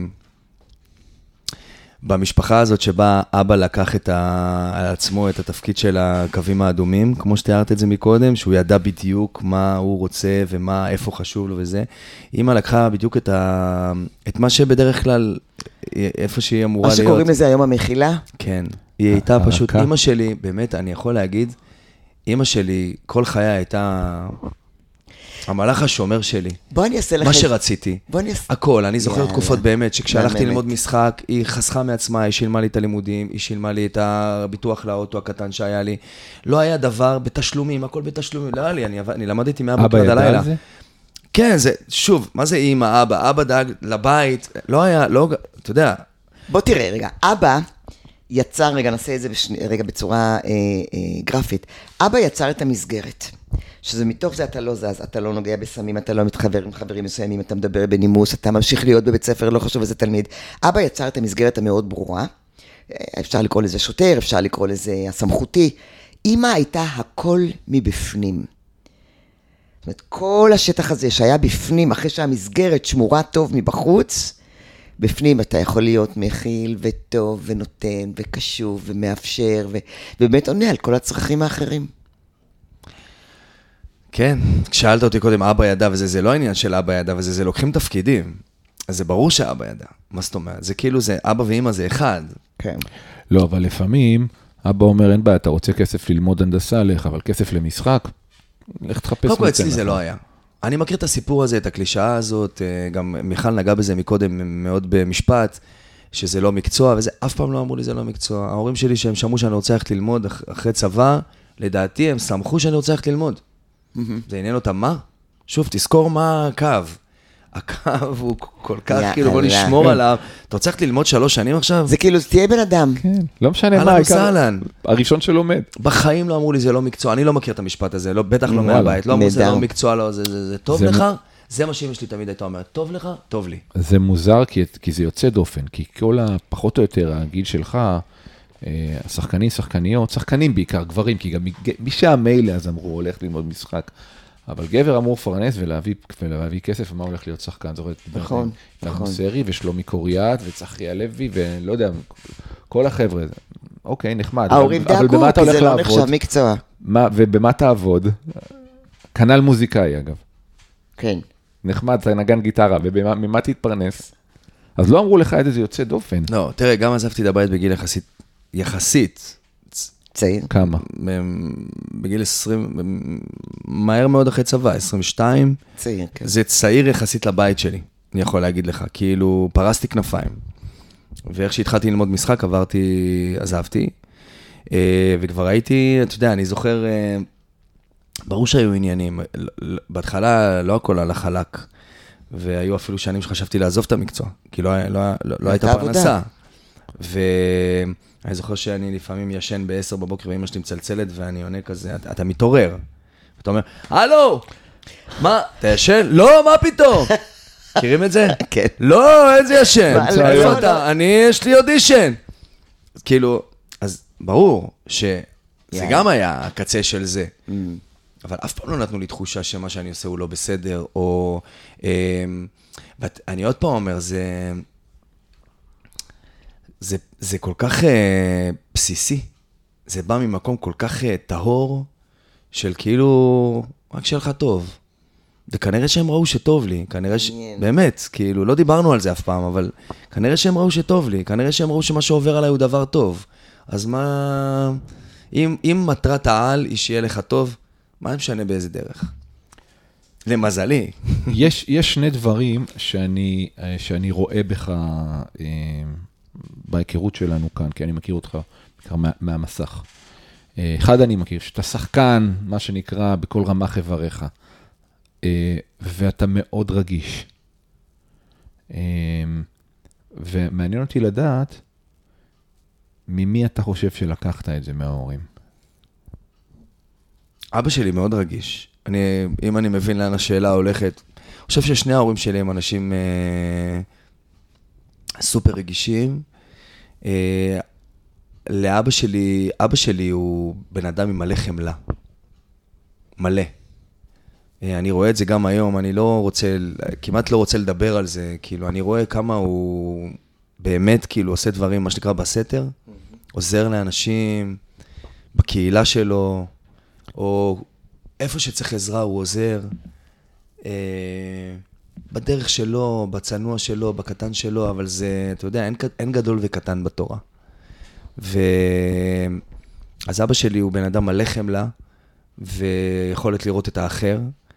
במשפחה הזאת שבה אבא לקח על עצמו את התפקיד של הקווים האדומים, כמו שתיארת את זה מקודם, שהוא ידע בדיוק מה הוא רוצה ומה, איפה חשוב לו וזה. אמא לקחה בדיוק את מה שבדרך כלל איפה שהיא אמורה להיות. להיות. או שקוראים לזה היום המחילה? כן. היא הייתה פשוט, אמא שלי, באמת, אני יכול להגיד, אמא שלי, כל חיי הייתה המלאך השומר שלי. בוא אני אעשה לך... מה שרציתי. הכל, אני זוכר תקופות באמת, שכשהלכתי ללמוד משחק, היא חסכה מעצמה, היא שילמה לי את הלימודים, היא שילמה לי את הביטוח לאוטו הקטן שהיה לי. לא היה דבר בתשלומים, הכל בתשלומים. לא היה לי, אני למדתי מהבוקר עד הלילה. על זה? כן, זה, שוב, מה זה אמא, אבא? אבא דאג לבית, לא היה, לא, אתה יודע. בוא תראה, רגע, אבא יצר, רגע, נעשה את זה רגע בצורה גרפית. אבא יצר את המסגרת. שזה מתוך זה אתה לא זז, אתה לא נוגע בסמים, אתה לא מתחבר עם חברים מסוימים, אתה מדבר בנימוס, אתה ממשיך להיות בבית ספר, לא חשוב איזה תלמיד. אבא יצר את המסגרת המאוד ברורה, אפשר לקרוא לזה שוטר, אפשר לקרוא לזה הסמכותי. אמא הייתה הכל מבפנים. זאת אומרת, כל השטח הזה שהיה בפנים, אחרי שהמסגרת שמורה טוב מבחוץ, בפנים אתה יכול להיות מכיל וטוב ונותן וקשוב ומאפשר, ובאמת עונה על כל הצרכים האחרים. כן, כשאלת אותי קודם, אבא ידע וזה, זה לא העניין של אבא ידע וזה, זה לוקחים תפקידים. אז זה ברור שאבא ידע. מה זאת אומרת? זה כאילו, זה אבא ואמא זה אחד. כן. לא, אבל לפעמים, אבא אומר, אין בעיה, אתה רוצה כסף ללמוד הנדסה, לך, אבל כסף למשחק, לך תחפש. קודם כל, אצלי זה לא היה. אני מכיר את הסיפור הזה, את הקלישאה הזאת, גם מיכל נגע בזה מקודם מאוד במשפט, שזה לא מקצוע, וזה אף פעם לא אמרו לי זה לא מקצוע. ההורים שלי שהם שמעו שאני רוצה ללכת ללמוד אחרי צבא, לדעתי הם שמחו שאני רוצה ללכת ללמוד. זה עניין אותם מה? שוב, תזכור מה הקו. הקו הוא כל כך, כאילו, בוא נשמור עליו. אתה רוצה ללכת ללמוד 3 שנים עכשיו? זה כאילו, תהיה בן אדם. כן, לא משנה מה, הראשון שלומד. בחיים לא אמרו לי זה לא מקצוע, אני לא מכיר את המשפט הזה, בטח לא מהבית, לא אמרו זה לא מקצוע, זה טוב לך? זה מה שאמא שלי תמיד הייתה אומרת, טוב לך? טוב לי. זה מוזר כי זה יוצא דופן, כי כל הפחות או יותר הגיל שלך, השחקנים, שחקניות, שחקנים בעיקר, גברים, כי גם מי שהמיילה אז אמרו, הולך ללמוד משחק, אבל גבר אמור פרנס ולהביא כסף, ומה הולך להיות שחקן, זוכרת? נכון, נכון. סרי ושלומי קוריאט וצחי הלוי, ולא יודע, כל החבר'ה, אוקיי, נחמד. ההורים דאגו, כי זה לא נחשב מקצוע. ובמה תעבוד? כנל מוזיקאי, אגב. כן. נחמד, אתה נגן גיטרה, וממה תתפרנס? אז לא אמרו לך איזה יוצא דופן. לא, תראה, גם עזבתי את הבית בגיל יחסית. צעיר. כמה? בגיל 20, מהר מאוד אחרי צבא, 22. צעיר, כן. זה צעיר יחסית לבית שלי, אני יכול להגיד לך. כאילו, פרסתי כנפיים. ואיך שהתחלתי ללמוד משחק, עזבתי. וכבר הייתי, אתה יודע, אני זוכר, ברור שהיו עניינים. בהתחלה לא הכל על החלק. והיו אפילו שנים שחשבתי לעזוב את המקצוע, כי לא הייתה פרנסה. ואני זוכר שאני לפעמים ישן ב-10 בבוקר, ואמא שלי מצלצלת, ואני עונה כזה, אתה מתעורר. ואתה אומר, הלו, מה, אתה ישן? לא, מה פתאום? מכירים את זה? כן. לא, איזה ישן. איפה אתה? יש לי אודישן. כאילו, אז ברור שזה גם היה הקצה של זה. אבל אף פעם לא נתנו לי תחושה שמה שאני עושה הוא לא בסדר, או... ואני עוד פעם אומר, זה כל כך בסיסי. זה בא ממקום כל כך טהור, של כאילו, רק שיהיה לך טוב. וכנראה שהם ראו שטוב לי, כנראה באמת, כאילו, לא דיברנו על זה אף פעם, אבל כנראה שהם ראו שטוב לי, כנראה שהם ראו שמה שעובר עליי הוא דבר טוב. אז מה... אם מטרת העל היא שיהיה לך טוב, מה משנה באיזה דרך? למזלי. יש שני דברים שאני רואה בך בהיכרות שלנו כאן, כי אני מכיר אותך מהמסך. אחד אני מכיר, שאתה שחקן, מה שנקרא, בכל רמה חבריך, ואתה מאוד רגיש. ומעניין אותי לדעת, ממי אתה חושב שלקחת את זה מההורים? אבא שלי מאוד רגיש. אם אני מבין לאן השאלה הולכת, אני חושב ששני ההורים שלי הם אנשים סופר רגישים. לאבא שלי, אבא שלי הוא בן אדם עם מלא חמלה. מלא. אני רואה את זה גם היום, אני לא רוצה, כמעט לא רוצה לדבר על זה, כאילו, אני רואה כמה הוא באמת, כאילו, עושה דברים, מה שנקרא, בסתר, עוזר לאנשים, בקהילה שלו, או איפה שצריך עזרה הוא עוזר. בדרך שלו, בצנוע שלו, בקטן שלו, אבל זה, אתה יודע, אין גדול וקטן בתורה. אז אבא שלי הוא בן אדם מלא חמלה, ויכולת לראות את האחר.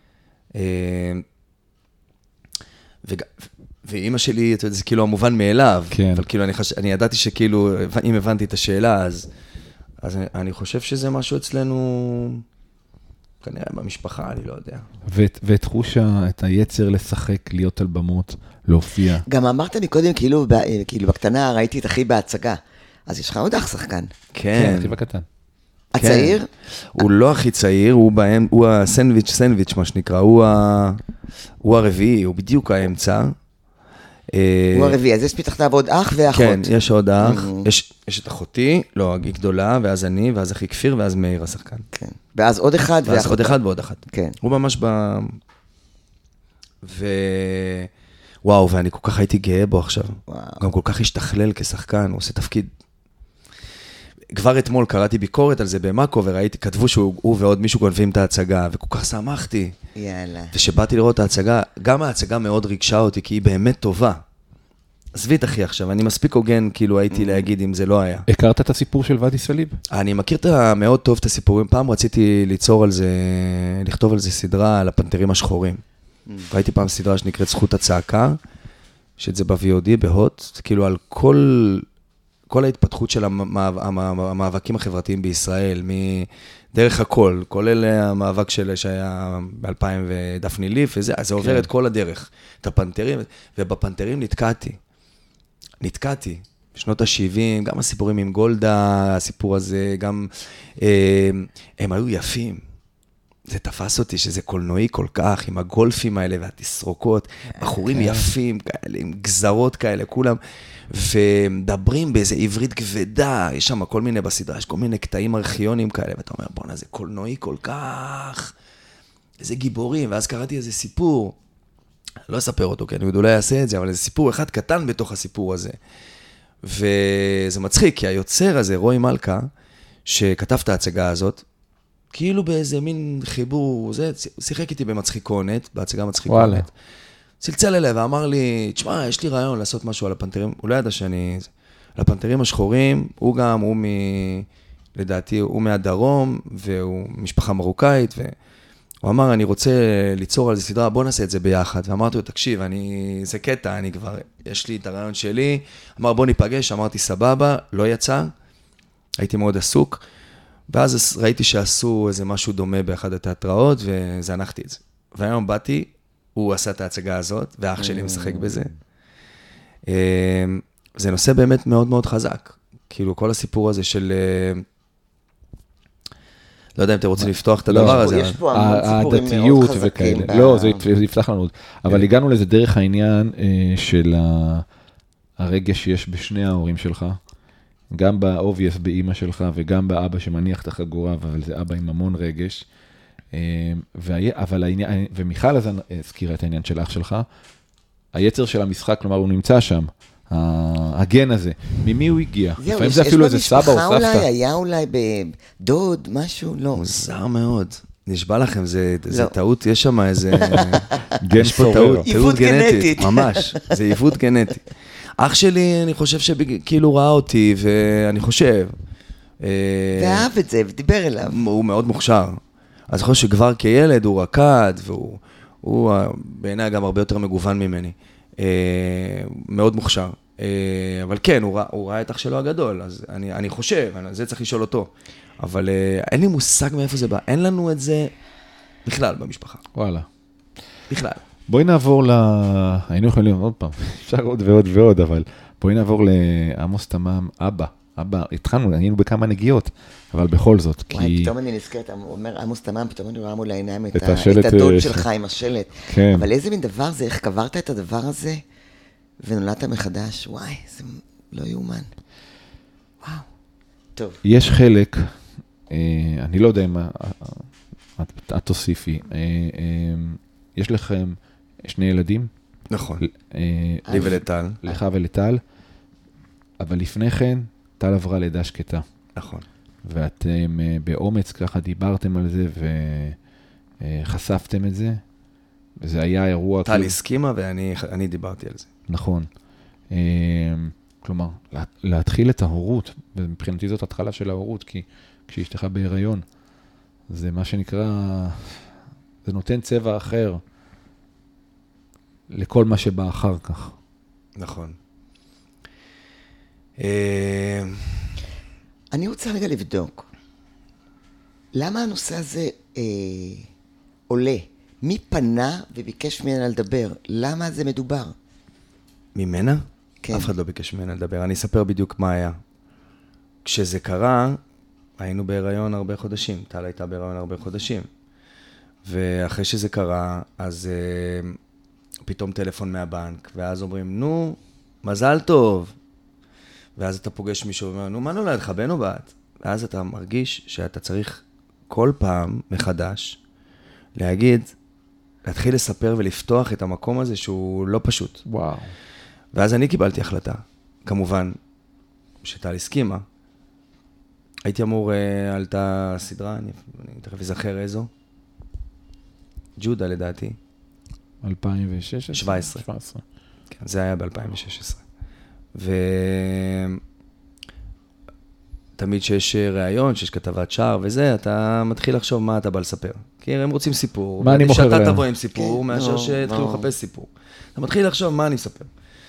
ואמא שלי, אתה יודע, זה כאילו המובן מאליו, כן. אבל כאילו אני ידעתי שכאילו, אם הבנתי את השאלה, אז אני חושב שזה משהו אצלנו, כנראה במשפחה, אני לא יודע. ואת תחושה, את היצר לשחק, להיות על במות, להופיע. גם אמרת לי קודם, כאילו בקטנה ראיתי את אחי בהצגה, אז יש לך עוד אח שחקן. כן. אחי בקטן. הצעיר? הוא לא הכי צעיר, הוא הסנדוויץ', מה שנקרא, הוא הרביעי, הוא בדיוק האמצע. הוא הרביעי, אז יש מתחתיו עוד אח ואחות. כן, יש עוד אח, יש את אחותי, לא, היא גדולה, ואז אני, ואז אחי כפיר, ואז מאיר השחקן. כן. ואז עוד אחד ואחות. ואז עוד אחד ועוד אחת. כן. הוא ממש וואו, ואני כל כך הייתי גאה בו עכשיו. גם כל כך השתכלל כשחקן, הוא עושה תפקיד. כבר אתמול קראתי ביקורת על זה במאקו, וראיתי, כתבו שהוא ועוד מישהו גונבים את ההצגה, וכל כך שמחתי. יאללה. ושבאתי לראות את ההצגה, גם ההצגה מאוד ריגשה אותי, כי היא באמת טובה. עזבי את אחי עכשיו, אני מספיק הוגן, כאילו הייתי להגיד אם זה לא היה. הכרת את הסיפור של ואדי סליב? אני מכיר מאוד טוב את הסיפורים, פעם רציתי ליצור על זה, לכתוב על זה סדרה על הפנתרים השחורים. ראיתי פעם סדרה שנקראת זכות הצעקה, שאת זה ב-VOD, בהוט, כאילו על כל ההתפתחות של המאבקים החברתיים בישראל, דרך הכל, כולל המאבק שהיה ב-2000 ודפני ליף, וזה, אז זה עובר את כל הדרך, את הפנתרים, ובפנתרים נתקעתי, בשנות ה-70, גם הסיפורים עם גולדה, הסיפור הזה, גם, הם היו יפים, זה תפס אותי שזה קולנועי כל כך, עם הגולפים האלה והתסרוקות, בחורים יפים כאלה, עם גזרות כאלה, כולם, ומדברים באיזה עברית כבדה, יש שם כל מיני בסדרה, יש כל מיני קטעים ארכיונים כאלה, ואתה אומר, בוא'נה, זה קולנועי כל כך, איזה גיבורים, ואז קראתי איזה סיפור, לא אספר אותו, כי אני עוד אולי אעשה את זה, אבל איזה סיפור אחד קטן בתוך הסיפור הזה, וזה מצחיק, כי היוצר הזה, רועי מלכה, שכתב את ההצגה הזאת, כאילו באיזה מין חיבור, הוא שיחק איתי במצחיקונת, בהצגה מצחיקונת. צלצל אליי ואמר לי, תשמע, יש לי רעיון לעשות משהו על הפנתרים, הוא לא ידע שאני, על הפנתרים השחורים, הוא לדעתי, הוא מהדרום, והוא משפחה מרוקאית, והוא אמר, אני רוצה ליצור על זה סדרה, בוא נעשה את זה ביחד. ואמרתי לו, תקשיב, זה קטע, אני כבר, יש לי את הרעיון שלי, אמר, בוא ניפגש, אמרתי, סבבה, לא יצא, הייתי מאוד עסוק, ואז ראיתי שעשו איזה משהו דומה באחד התיאטראות, וזנחתי את זה. והיום באתי, הוא עשה את ההצגה הזאת, ואח שלי משחק בזה. זה נושא באמת מאוד מאוד חזק. כאילו, כל הסיפור הזה של... לא יודע אם אתם רוצים לפתוח את הדבר הזה. יש פה המון סיפורים מאוד חזקים. לא, זה יפתח לנו. אבל הגענו לזה דרך העניין של הרגש שיש בשני ההורים שלך, גם באובייס באמא שלך, וגם באבא שמניח את החגורה, אבל זה אבא עם המון רגש. ומיכל אז הזכירה את העניין של אח שלך, היצר של המשחק, כלומר הוא נמצא שם, הגן הזה, ממי הוא הגיע? לפעמים זה אפילו איזה סבא או סבתא. אולי, היה אולי בדוד, משהו, לא. מוזר מאוד. נשבע לכם, זה טעות, יש שם איזה... גן פורר. עיוות גנטית. ממש, זה עיוות גנטי. אח שלי, אני חושב שכאילו ראה אותי, ואני חושב... ואהב את זה, ודיבר אליו. הוא מאוד מוכשר. אז אני חושב שכבר כילד הוא רקד, והוא בעיניי גם הרבה יותר מגוון ממני. מאוד מוכשר. אבל כן, הוא ראה את אח שלו הגדול, אז אני חושב, זה צריך לשאול אותו. אבל אין לי מושג מאיפה זה בא. אין לנו את זה בכלל במשפחה. וואלה. בכלל. בואי נעבור היינו יכולים עוד פעם, אפשר עוד ועוד ועוד, אבל בואי נעבור לעמוס תמם, אבא. התחלנו, היינו בכמה נגיעות, אבל בכל זאת, כי... וואי, פתאום אני נזכרת, הוא אומר, עמוס תמם, פתאום אני רואה מול העיניים את הדוד שלך עם השלט. כן. אבל איזה מין דבר זה, איך קברת את הדבר הזה, ונולדת מחדש, וואי, זה לא יאומן. וואו, טוב. יש חלק, אני לא יודע אם את תוסיפי, יש לכם שני ילדים? נכון. לי ולטל. לך ולטל, אבל לפני כן, טל עברה לידה שקטה. נכון. ואתם באומץ ככה דיברתם על זה וחשפתם את זה. וזה היה אירוע... טל הסכימה ואני דיברתי על זה. נכון. כלומר, להתחיל את ההורות, ומבחינתי זאת התחלה של ההורות, כי כשאשתך בהיריון, זה מה שנקרא, זה נותן צבע אחר לכל מה שבא אחר כך. נכון. אני רוצה רגע לבדוק. למה הנושא הזה עולה? מי פנה וביקש ממנה לדבר? למה זה מדובר? ממנה? כן. אף אחד לא ביקש ממנה לדבר. אני אספר בדיוק מה היה. כשזה קרה, היינו בהיריון הרבה חודשים. טל הייתה בהיריון הרבה חודשים. ואחרי שזה קרה, אז פתאום טלפון מהבנק, ואז אומרים, נו, מזל טוב. ואז אתה פוגש מישהו ואומר, נו, מה נולד לך, בן או בת? ואז אתה מרגיש שאתה צריך כל פעם מחדש להגיד, להתחיל לספר ולפתוח את המקום הזה שהוא לא פשוט. וואו. ואז אני קיבלתי החלטה, כמובן, שטל הסכימה. הייתי אמור, עלתה סדרה, אני תכף אזכר איזו. ג'ודה לדעתי. 2016? 17. כן, זה היה ב-2016. ותמיד שיש ראיון, שיש כתבת שער וזה, אתה מתחיל לחשוב מה אתה בא לספר. כי הם רוצים סיפור. מה אני מוכר להם? שאתה תבוא עם סיפור, כן, מאשר שהתחילו לחפש סיפור. אתה מתחיל לחשוב מה אני אספר.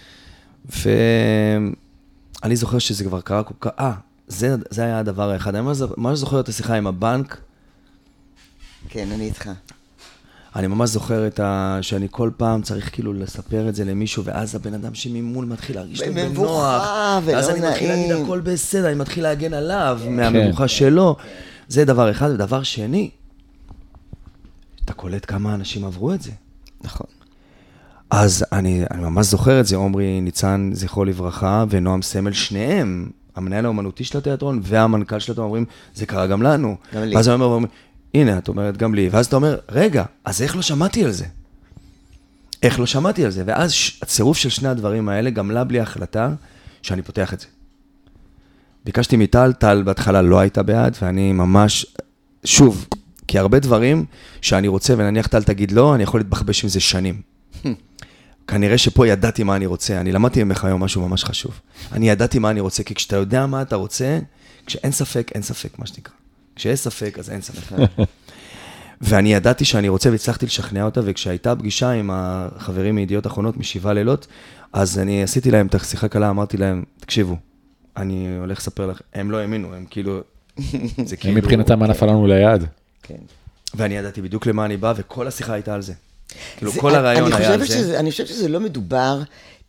ואני זוכר שזה כבר קרה כל כך... זה היה הדבר האחד. אני ממש זוכר את השיחה עם הבנק. כן, אני איתך. אני ממש זוכר שאני כל פעם צריך כאילו לספר את זה למישהו, ואז הבן אדם שממול מתחיל להרגיש לו בנוח. במבוכה ולא נעים. ואז אני מתחיל להגיד הכל בסדר, אני מתחיל להגן עליו מהמבוכה שלו. זה דבר אחד. ודבר שני, אתה קולט כמה אנשים עברו את זה. נכון. אז אני ממש זוכר את זה, עומרי ניצן, זכרו לברכה, ונועם סמל, שניהם, המנהל האומנותי של התיאטרון והמנכ"ל של התיאטרון, אומרים, זה קרה גם לנו. גם לי. ואז אני אומר, הנה, את אומרת גם לי, ואז אתה אומר, רגע, אז איך לא שמעתי על זה? איך לא שמעתי על זה? ואז הצירוף של שני הדברים האלה, גם לה בלי החלטה, שאני פותח את זה. ביקשתי מטל, טל בהתחלה לא הייתה בעד, ואני ממש, שוב, כי הרבה דברים שאני רוצה, ונניח טל תגיד לא, אני יכול להתבחבש עם זה שנים. כנראה שפה ידעתי מה אני רוצה, אני למדתי ממך היום משהו ממש חשוב. אני ידעתי מה אני רוצה, כי כשאתה יודע מה אתה רוצה, כשאין ספק, אין ספק, מה שנקרא. כשיש ספק, אז אין ספק. ואני ידעתי שאני רוצה והצלחתי לשכנע אותה, וכשהייתה פגישה עם החברים מידיעות אחרונות משבעה לילות, אז אני עשיתי להם את השיחה קלה, אמרתי להם, תקשיבו, אני הולך לספר לך, הם לא האמינו, הם כאילו... הם מבחינתם מה נפל לנו ליד. כן. ואני ידעתי בדיוק למה אני בא, וכל השיחה הייתה על זה. כאילו, כל הרעיון היה על זה. אני חושבת שזה לא מדובר,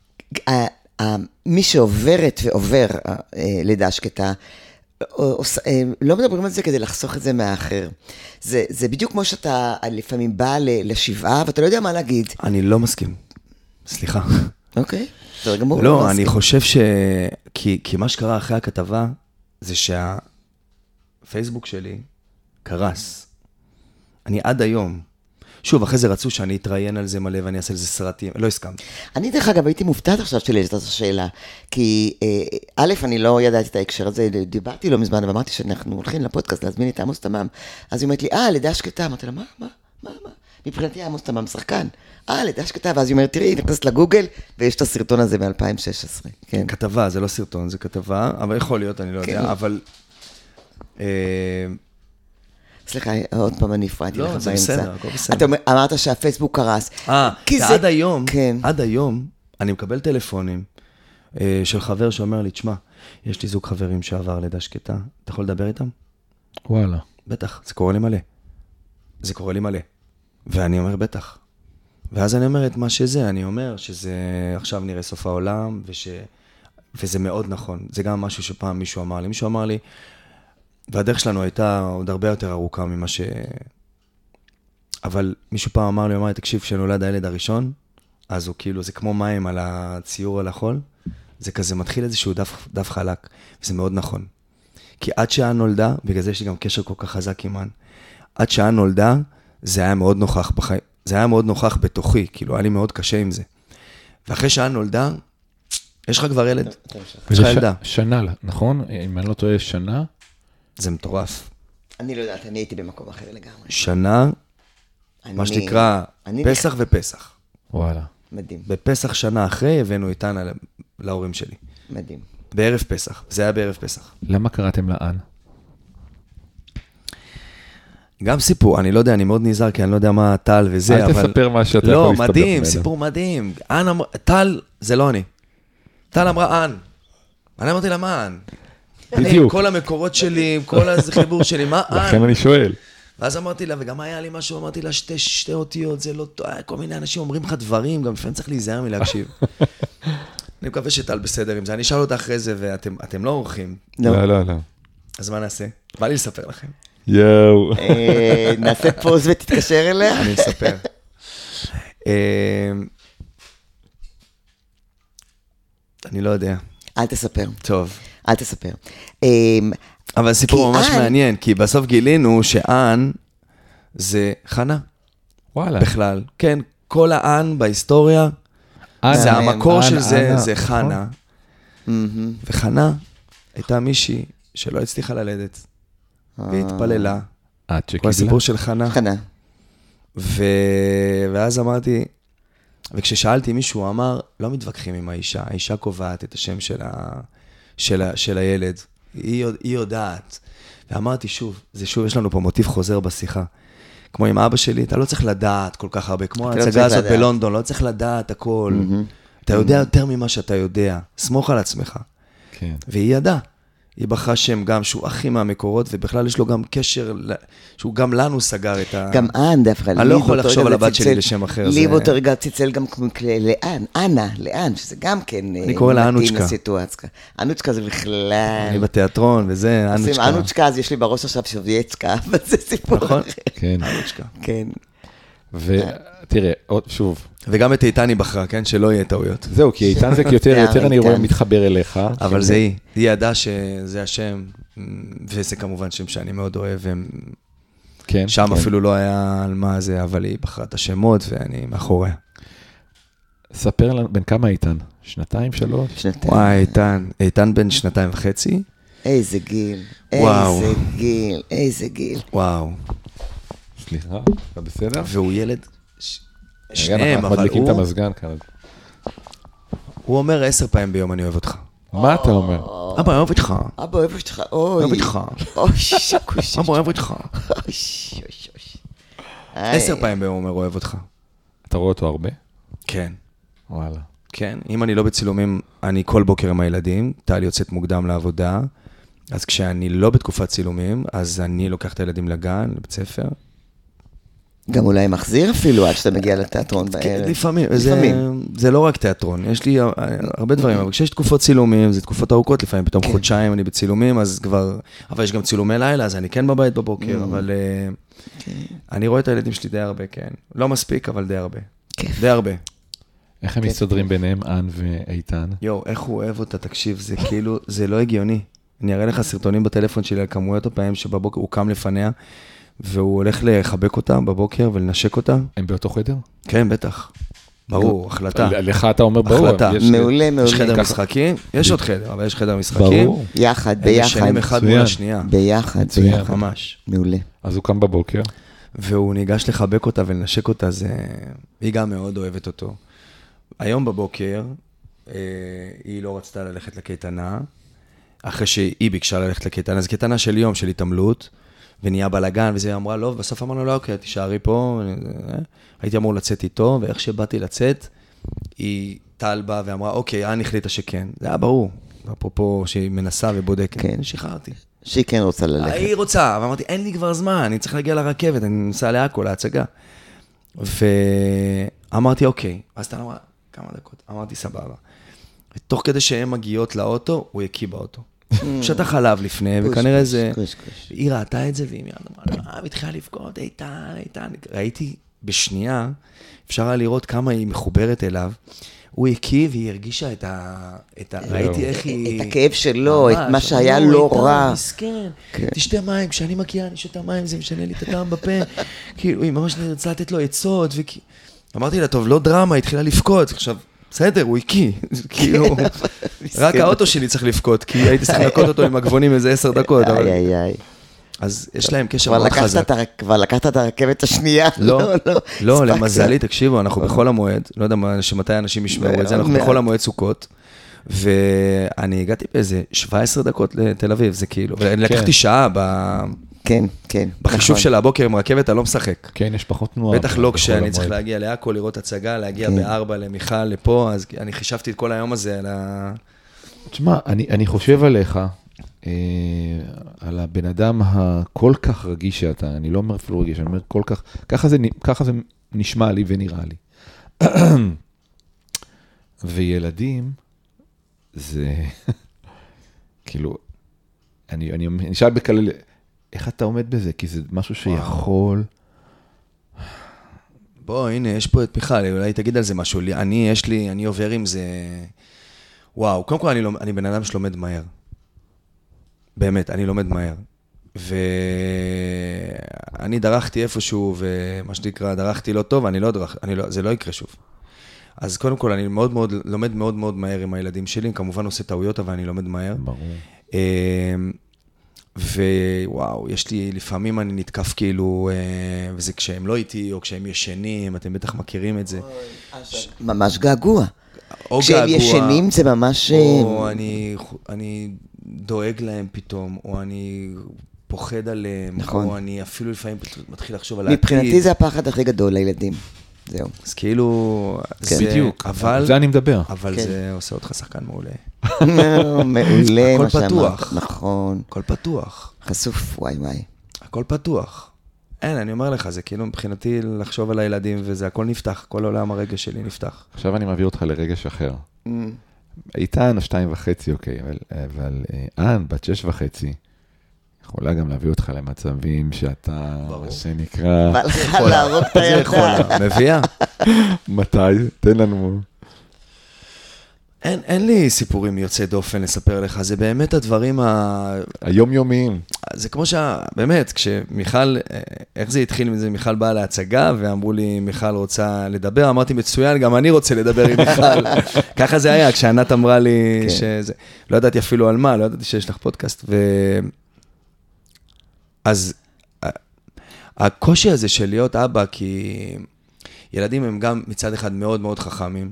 מי שעוברת ועובר לידה שקטה, לא מדברים על זה כדי לחסוך את זה מהאחר. זה בדיוק כמו שאתה לפעמים בא לשבעה, ואתה לא יודע מה להגיד. אני לא מסכים. סליחה. אוקיי, זה רגע מור. לא, אני חושב כי מה שקרה אחרי הכתבה, זה שהפייסבוק שלי קרס. אני עד היום, שוב, אחרי זה רצו שאני אתראיין על זה מלא ואני אעשה על זה סרטים, לא הסכמתי. אני דרך אגב הייתי מופתעת עכשיו שלי את השאלה, כי א', אני לא ידעתי את ההקשר הזה, דיברתי לא מזמן ואמרתי שאנחנו הולכים לפודקאסט להזמין את עמוס תמם, אז היא אומרת לי, לידה שקטה, אמרתי לה, מה? מבחינתי עמוס תמם שחקן, לידה שקטה, ואז היא אומרת, תראי, היא נכנסת לגוגל, ויש את הסרטון הזה מ-2016. כן. כתבה, זה לא סרטון, זה כתבה, אבל יכול להיות, אני לא יודע, אבל... סליחה, עוד פעם אני הפרעתי לך באמצע. לא, זה בסדר, הכל בסדר. אתה אמרת שהפייסבוק קרס. ועד היום, עד היום, אני מקבל טלפונים של חבר שאומר לי, תשמע, יש לי זוג חברים שעבר לידה שקטה, אתה יכול לדבר איתם? וואלה. בטח, זה קורה לי מלא. זה קורה לי מלא. ואני אומר, בטח. ואז אני אומר את מה שזה, אני אומר שזה עכשיו נראה סוף העולם, וזה מאוד נכון. זה גם משהו שפעם מישהו אמר לי. מישהו אמר לי, והדרך שלנו הייתה עוד הרבה יותר ארוכה ממה אבל מישהו פעם אמר לי, תקשיב, כשנולד הילד הראשון, אז הוא כאילו, זה כמו מים על הציור על החול, זה כזה מתחיל איזשהו דף חלק, וזה מאוד נכון. כי עד שעה נולדה, בגלל זה יש לי גם קשר כל כך חזק עם אן, עד שעה נולדה, זה היה מאוד נוכח בחיים, זה היה מאוד נוכח בתוכי, כאילו היה לי מאוד קשה עם זה. ואחרי שעה נולדה, יש לך כבר ילד, יש לך ילדה. שנה, נכון? אם אני לא טועה, שנה? זה מטורף. אני לא יודעת, אני הייתי במקום אחר לגמרי. שנה, מה שנקרא פסח ופסח. וואלה. מדהים. בפסח שנה אחרי הבאנו איתן להורים שלי. מדהים. בערב פסח, זה היה בערב פסח. למה קראתם לאן? גם סיפור, אני לא יודע, אני מאוד נזהר, כי אני לא יודע מה טל וזה, אבל... אל תספר מה שאתה יכול לא, להסתבך מדהים, ממנו. סיפור מדהים. טל, זה לא אני. טל אמרה אן. אני אמרתי לה, מה אן? בדיוק. כל המקורות שלי, כל החיבור שלי, מה אן? לכן אני שואל. ואז אמרתי לה, וגם היה לי משהו, אמרתי לה, שתי אותיות, זה לא טוב, כל מיני אנשים אומרים לך דברים, גם לפעמים צריך להיזהר מלהקשיב. אני מקווה שטל בסדר עם זה, אני אשאל אותה אחרי זה, ואתם לא עורכים. לא. אז מה נעשה? בא לי לספר לכם. יואו. נעשה פוז ותתקשר אליה. אני אספר. אני לא יודע. אל תספר. טוב. אל תספר. אבל סיפור ממש מעניין, כי בסוף גילינו שאן זה חנה. וואלה. בכלל. כן, כל האן בהיסטוריה, זה המקור של זה, זה חנה. וחנה הייתה מישהי שלא הצליחה ללדת, והתפללה. כל הסיפור של חנה. חנה. ואז אמרתי, וכששאלתי מישהו, הוא אמר, לא מתווכחים עם האישה, האישה קובעת את השם של הילד, היא יודעת. ואמרתי שוב, יש לנו פה מוטיב חוזר בשיחה. כמו עם אבא שלי, אתה לא צריך לדעת כל כך הרבה, כמו ההצגה הזאת בלונדון, לא צריך לדעת הכל. אתה יודע יותר ממה שאתה יודע, סמוך על עצמך. כן. והיא ידעה. היא בחרה שם גם שהוא הכי מהמקורות, ובכלל יש לו גם קשר, שהוא גם לנו סגר את ה... גם אן דווקא. אני לא יכול לחשוב על הבת שלי לשם אחר. לי באותו רגע ציצל גם לאן, לאן, שזה גם כן... אני קורא לה אנוצ'קה. אנוצ'קה זה בכלל... אני בתיאטרון וזה, אנוצ'קה. אנוצ'קה, אז יש לי בראש עכשיו שווייצקה, אבל זה סיפור אחר. כן. אנוצ'קה. כן. ותראה, שוב. וגם את איתן היא בחרה, כן? שלא יהיה טעויות. זהו, כי איתן זה יותר אני רואה מתחבר אליך. אבל זה היא. היא ידעה שזה השם, וזה כמובן שם שאני מאוד אוהב, שם אפילו לא היה על מה זה, אבל היא בחרה את השמות, ואני מאחוריה. ספר לנו, בן כמה איתן? 2, 3? וואי, איתן בן 2.5. איזה גיל, איזה גיל. וואו. סליחה, אתה בסדר? והוא ילד... שניהם, אבל מדליקים את המזגן כאן. הוא אומר 10 פעמים ביום, אני אוהב אותך. מה אתה אומר? אבא, אוהב אותך. אבא, אוהב אותך. אוהב אותך. אבא, אוהב אותך. 10 פעמים ביום אומר, אוהב אותך. אתה רואה אותו הרבה? כן. וואלה. כן, אם אני לא בצילומים, אני כל בוקר עם הילדים, טל יוצאת מוקדם לעבודה, אז כשאני לא בתקופת צילומים, אז אני לוקח את הילדים לגן, לבית ספר. גם אולי מחזיר אפילו עד שאתה מגיע לתיאטרון בערב. לפעמים. זה לא רק תיאטרון, יש לי הרבה דברים, אבל כשיש תקופות צילומים, זה תקופות ארוכות, לפעמים פתאום חודשיים אני בצילומים, אז כבר, אבל יש גם צילומי לילה, אז אני כן בבית בבוקר, אבל אני רואה את הילדים שלי די הרבה, כן. לא מספיק, אבל די הרבה. די הרבה. איך הם מסתדרים ביניהם, אן ואיתן? איך הוא אוהב אותה, תקשיב, זה כאילו, זה לא הגיוני. אני אראה לך סרטונים בטלפון שלי על כמויות הפעמים שבבוקר הוא קם לפניה, והוא הולך לחבק אותה בבוקר ולנשק אותה. הם באותו חדר? כן, בטח. ברור, החלטה. לך אתה אומר ברור. החלטה. מעולה, מעולה. יש חדר משחקים, יש עוד חדר, אבל יש חדר משחקים. ברור. יחד, ביחד. הם ישנים אחד מול השנייה. ביחד, ביחד. ממש. מעולה. אז הוא קם בבוקר. והוא ניגש לחבק אותה ולנשק אותה, היא גם מאוד אוהבת אותו. היום בבוקר, היא לא רצתה ללכת לקייטנה, אחרי שהיא ביקשה ללכת לקייטנה, אז קייטנה של יום של התעמלות, ונהיה בלגן, וזה אמרה לא, ובסוף אמרנו לא, אוקיי, תישארי פה, הייתי אמור לצאת איתו, ואיך שבאתי לצאת, היא טל באה ואמרה, אוקיי, אני החליטה שכן. זה היה ברור, אפרופו שהיא מנסה ובודקת, כן, שחררתי. שהיא כן רוצה ללכת. היא רוצה, ואמרתי, אין לי כבר זמן, אני צריך להגיע לרכבת, אני נוסע לעכו, להצגה. ואמרתי, אוקיי, אז אתה אמרה, כמה דקות, אמרתי, סבבה. ותוך כדי שהן מגיעות לאוטו, הוא יקיא באוטו. שתה חלב לפני, וכנראה זה... היא ראתה את זה, והיא מיד אמרה, והתחילה לבכות, איתן. ראיתי בשנייה, אפשר היה לראות כמה היא מחוברת אליו. הוא הקיא, והיא הרגישה את ה... ראיתי איך היא... את הכאב שלו, את מה שהיה לא רע. מסכן, תשתה מים, כשאני מגיעה, אני שותה מים, זה משנה לי את הטעם בפה. כאילו, היא ממש רצה לתת לו עצות, אמרתי לה, טוב, לא דרמה, היא התחילה לבכות. עכשיו, בסדר, הוא הקיא, כאילו, רק האוטו שלי צריך לבכות, כי הייתי צריך לנקות אותו עם הגבונים איזה 10 דקות. אז יש להם קשר מאוד חזק. כבר לקחת את הרכבת השנייה. לא, למזלי, תקשיבו, אנחנו בחול המועד, לא יודע שמתי אנשים ישמעו את זה, אנחנו בחול המועד סוכות, ואני הגעתי באיזה 17 דקות לתל אביב, זה כאילו, ולקחתי שעה כן, כן. בחישוב של הבוקר עם רכבת, אני לא משחק. כן, יש פחות תנועה. בטח לא כשאני צריך להגיע לעכו, לראות הצגה, להגיע ב4 למיכל, לפה, אז אני חישבתי את כל היום הזה על ה... תשמע, אני חושב עליך, על הבן אדם הכל כך רגיש שאתה, אני לא אומר אפילו רגיש, אני אומר כל כך, ככה זה נשמע לי ונראה לי. וילדים, זה, כאילו, אני נשאל בכלל, איך אתה עומד בזה? כי זה משהו שיכול... בוא, הנה, יש פה את מיכל, אולי תגיד על זה משהו. אני עובר עם זה... וואו, קודם כל אני בן אדם שלומד מהר. באמת, אני לומד מהר. ואני דרכתי איפשהו, ומה שנקרא, דרכתי לא טוב, זה לא יקרה שוב. אז קודם כל, אני לומד מאוד מאוד מהר עם הילדים שלי, כמובן עושה טעויות, אבל אני לומד מהר. ברור. ווואו, לפעמים אני נתקף כאילו, וזה כשהם לא איתי, או כשהם ישנים, אתם בטח מכירים את זה. ממש געגוע. או כשהם ישנים זה ממש... או אני דואג להם פתאום, או אני פוחד עליהם, או אני אפילו לפעמים מתחיל לחשוב על העתיד. מבחינתי זה הפחד הכי גדול לילדים. זהו. אז כאילו... בדיוק, זה אני מדבר. אבל זה עושה אותך שחקן מעולה. מעולה, הכל פתוח. נכון. הכל פתוח. חשוף, וואי. הכל פתוח. אין, אני אומר לך, זה כאילו מבחינתי לחשוב על הילדים, וזה הכל נפתח, כל עולם הרגש שלי נפתח. עכשיו אני מביא אותך לרגש אחר. איתן 2.5, אוקיי, אבל אן, בת 6.5, יכולה גם להביא אותך למצבים שאתה, מה שנקרא... בא לך להרוג את הילדה. מביאה? מתי? תן לנו... אין לי סיפורים יוצאי דופן לספר לך, זה באמת הדברים היומיומיים. זה כמו באמת, כשמיכל, איך זה התחיל מזה, מיכל באה להצגה, ואמרו לי, מיכל רוצה לדבר, אמרתי, מצוין, גם אני רוצה לדבר עם מיכל. ככה זה היה, כשענת אמרה לי שזה, לא ידעתי אפילו על מה, לא ידעתי שיש לך פודקאסט, אז הקושי הזה של להיות אבא, כי ילדים הם גם מצד אחד מאוד מאוד חכמים,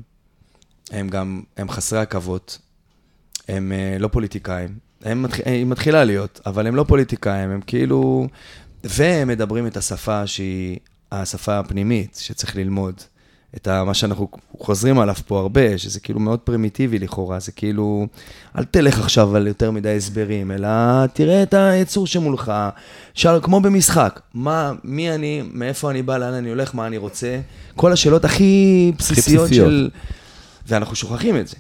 הם חסרי עכבות, הם לא פוליטיקאים, היא מתחילה להיות, אבל הם לא פוליטיקאים, הם כאילו, והם מדברים את השפה שהיא השפה הפנימית, שצריך ללמוד, את מה שאנחנו חוזרים עליו פה הרבה, שזה כאילו מאוד פרימיטיבי לכאורה, זה כאילו, אל תלך עכשיו על יותר מדי הסברים, אלא תראה את היצור שמולך, כמו במשחק, מי אני, מאיפה אני בא, לאן אני הולך, מה אני רוצה, כל השאלות הכי בסיסיות של... ואנחנו שוכחים את זה.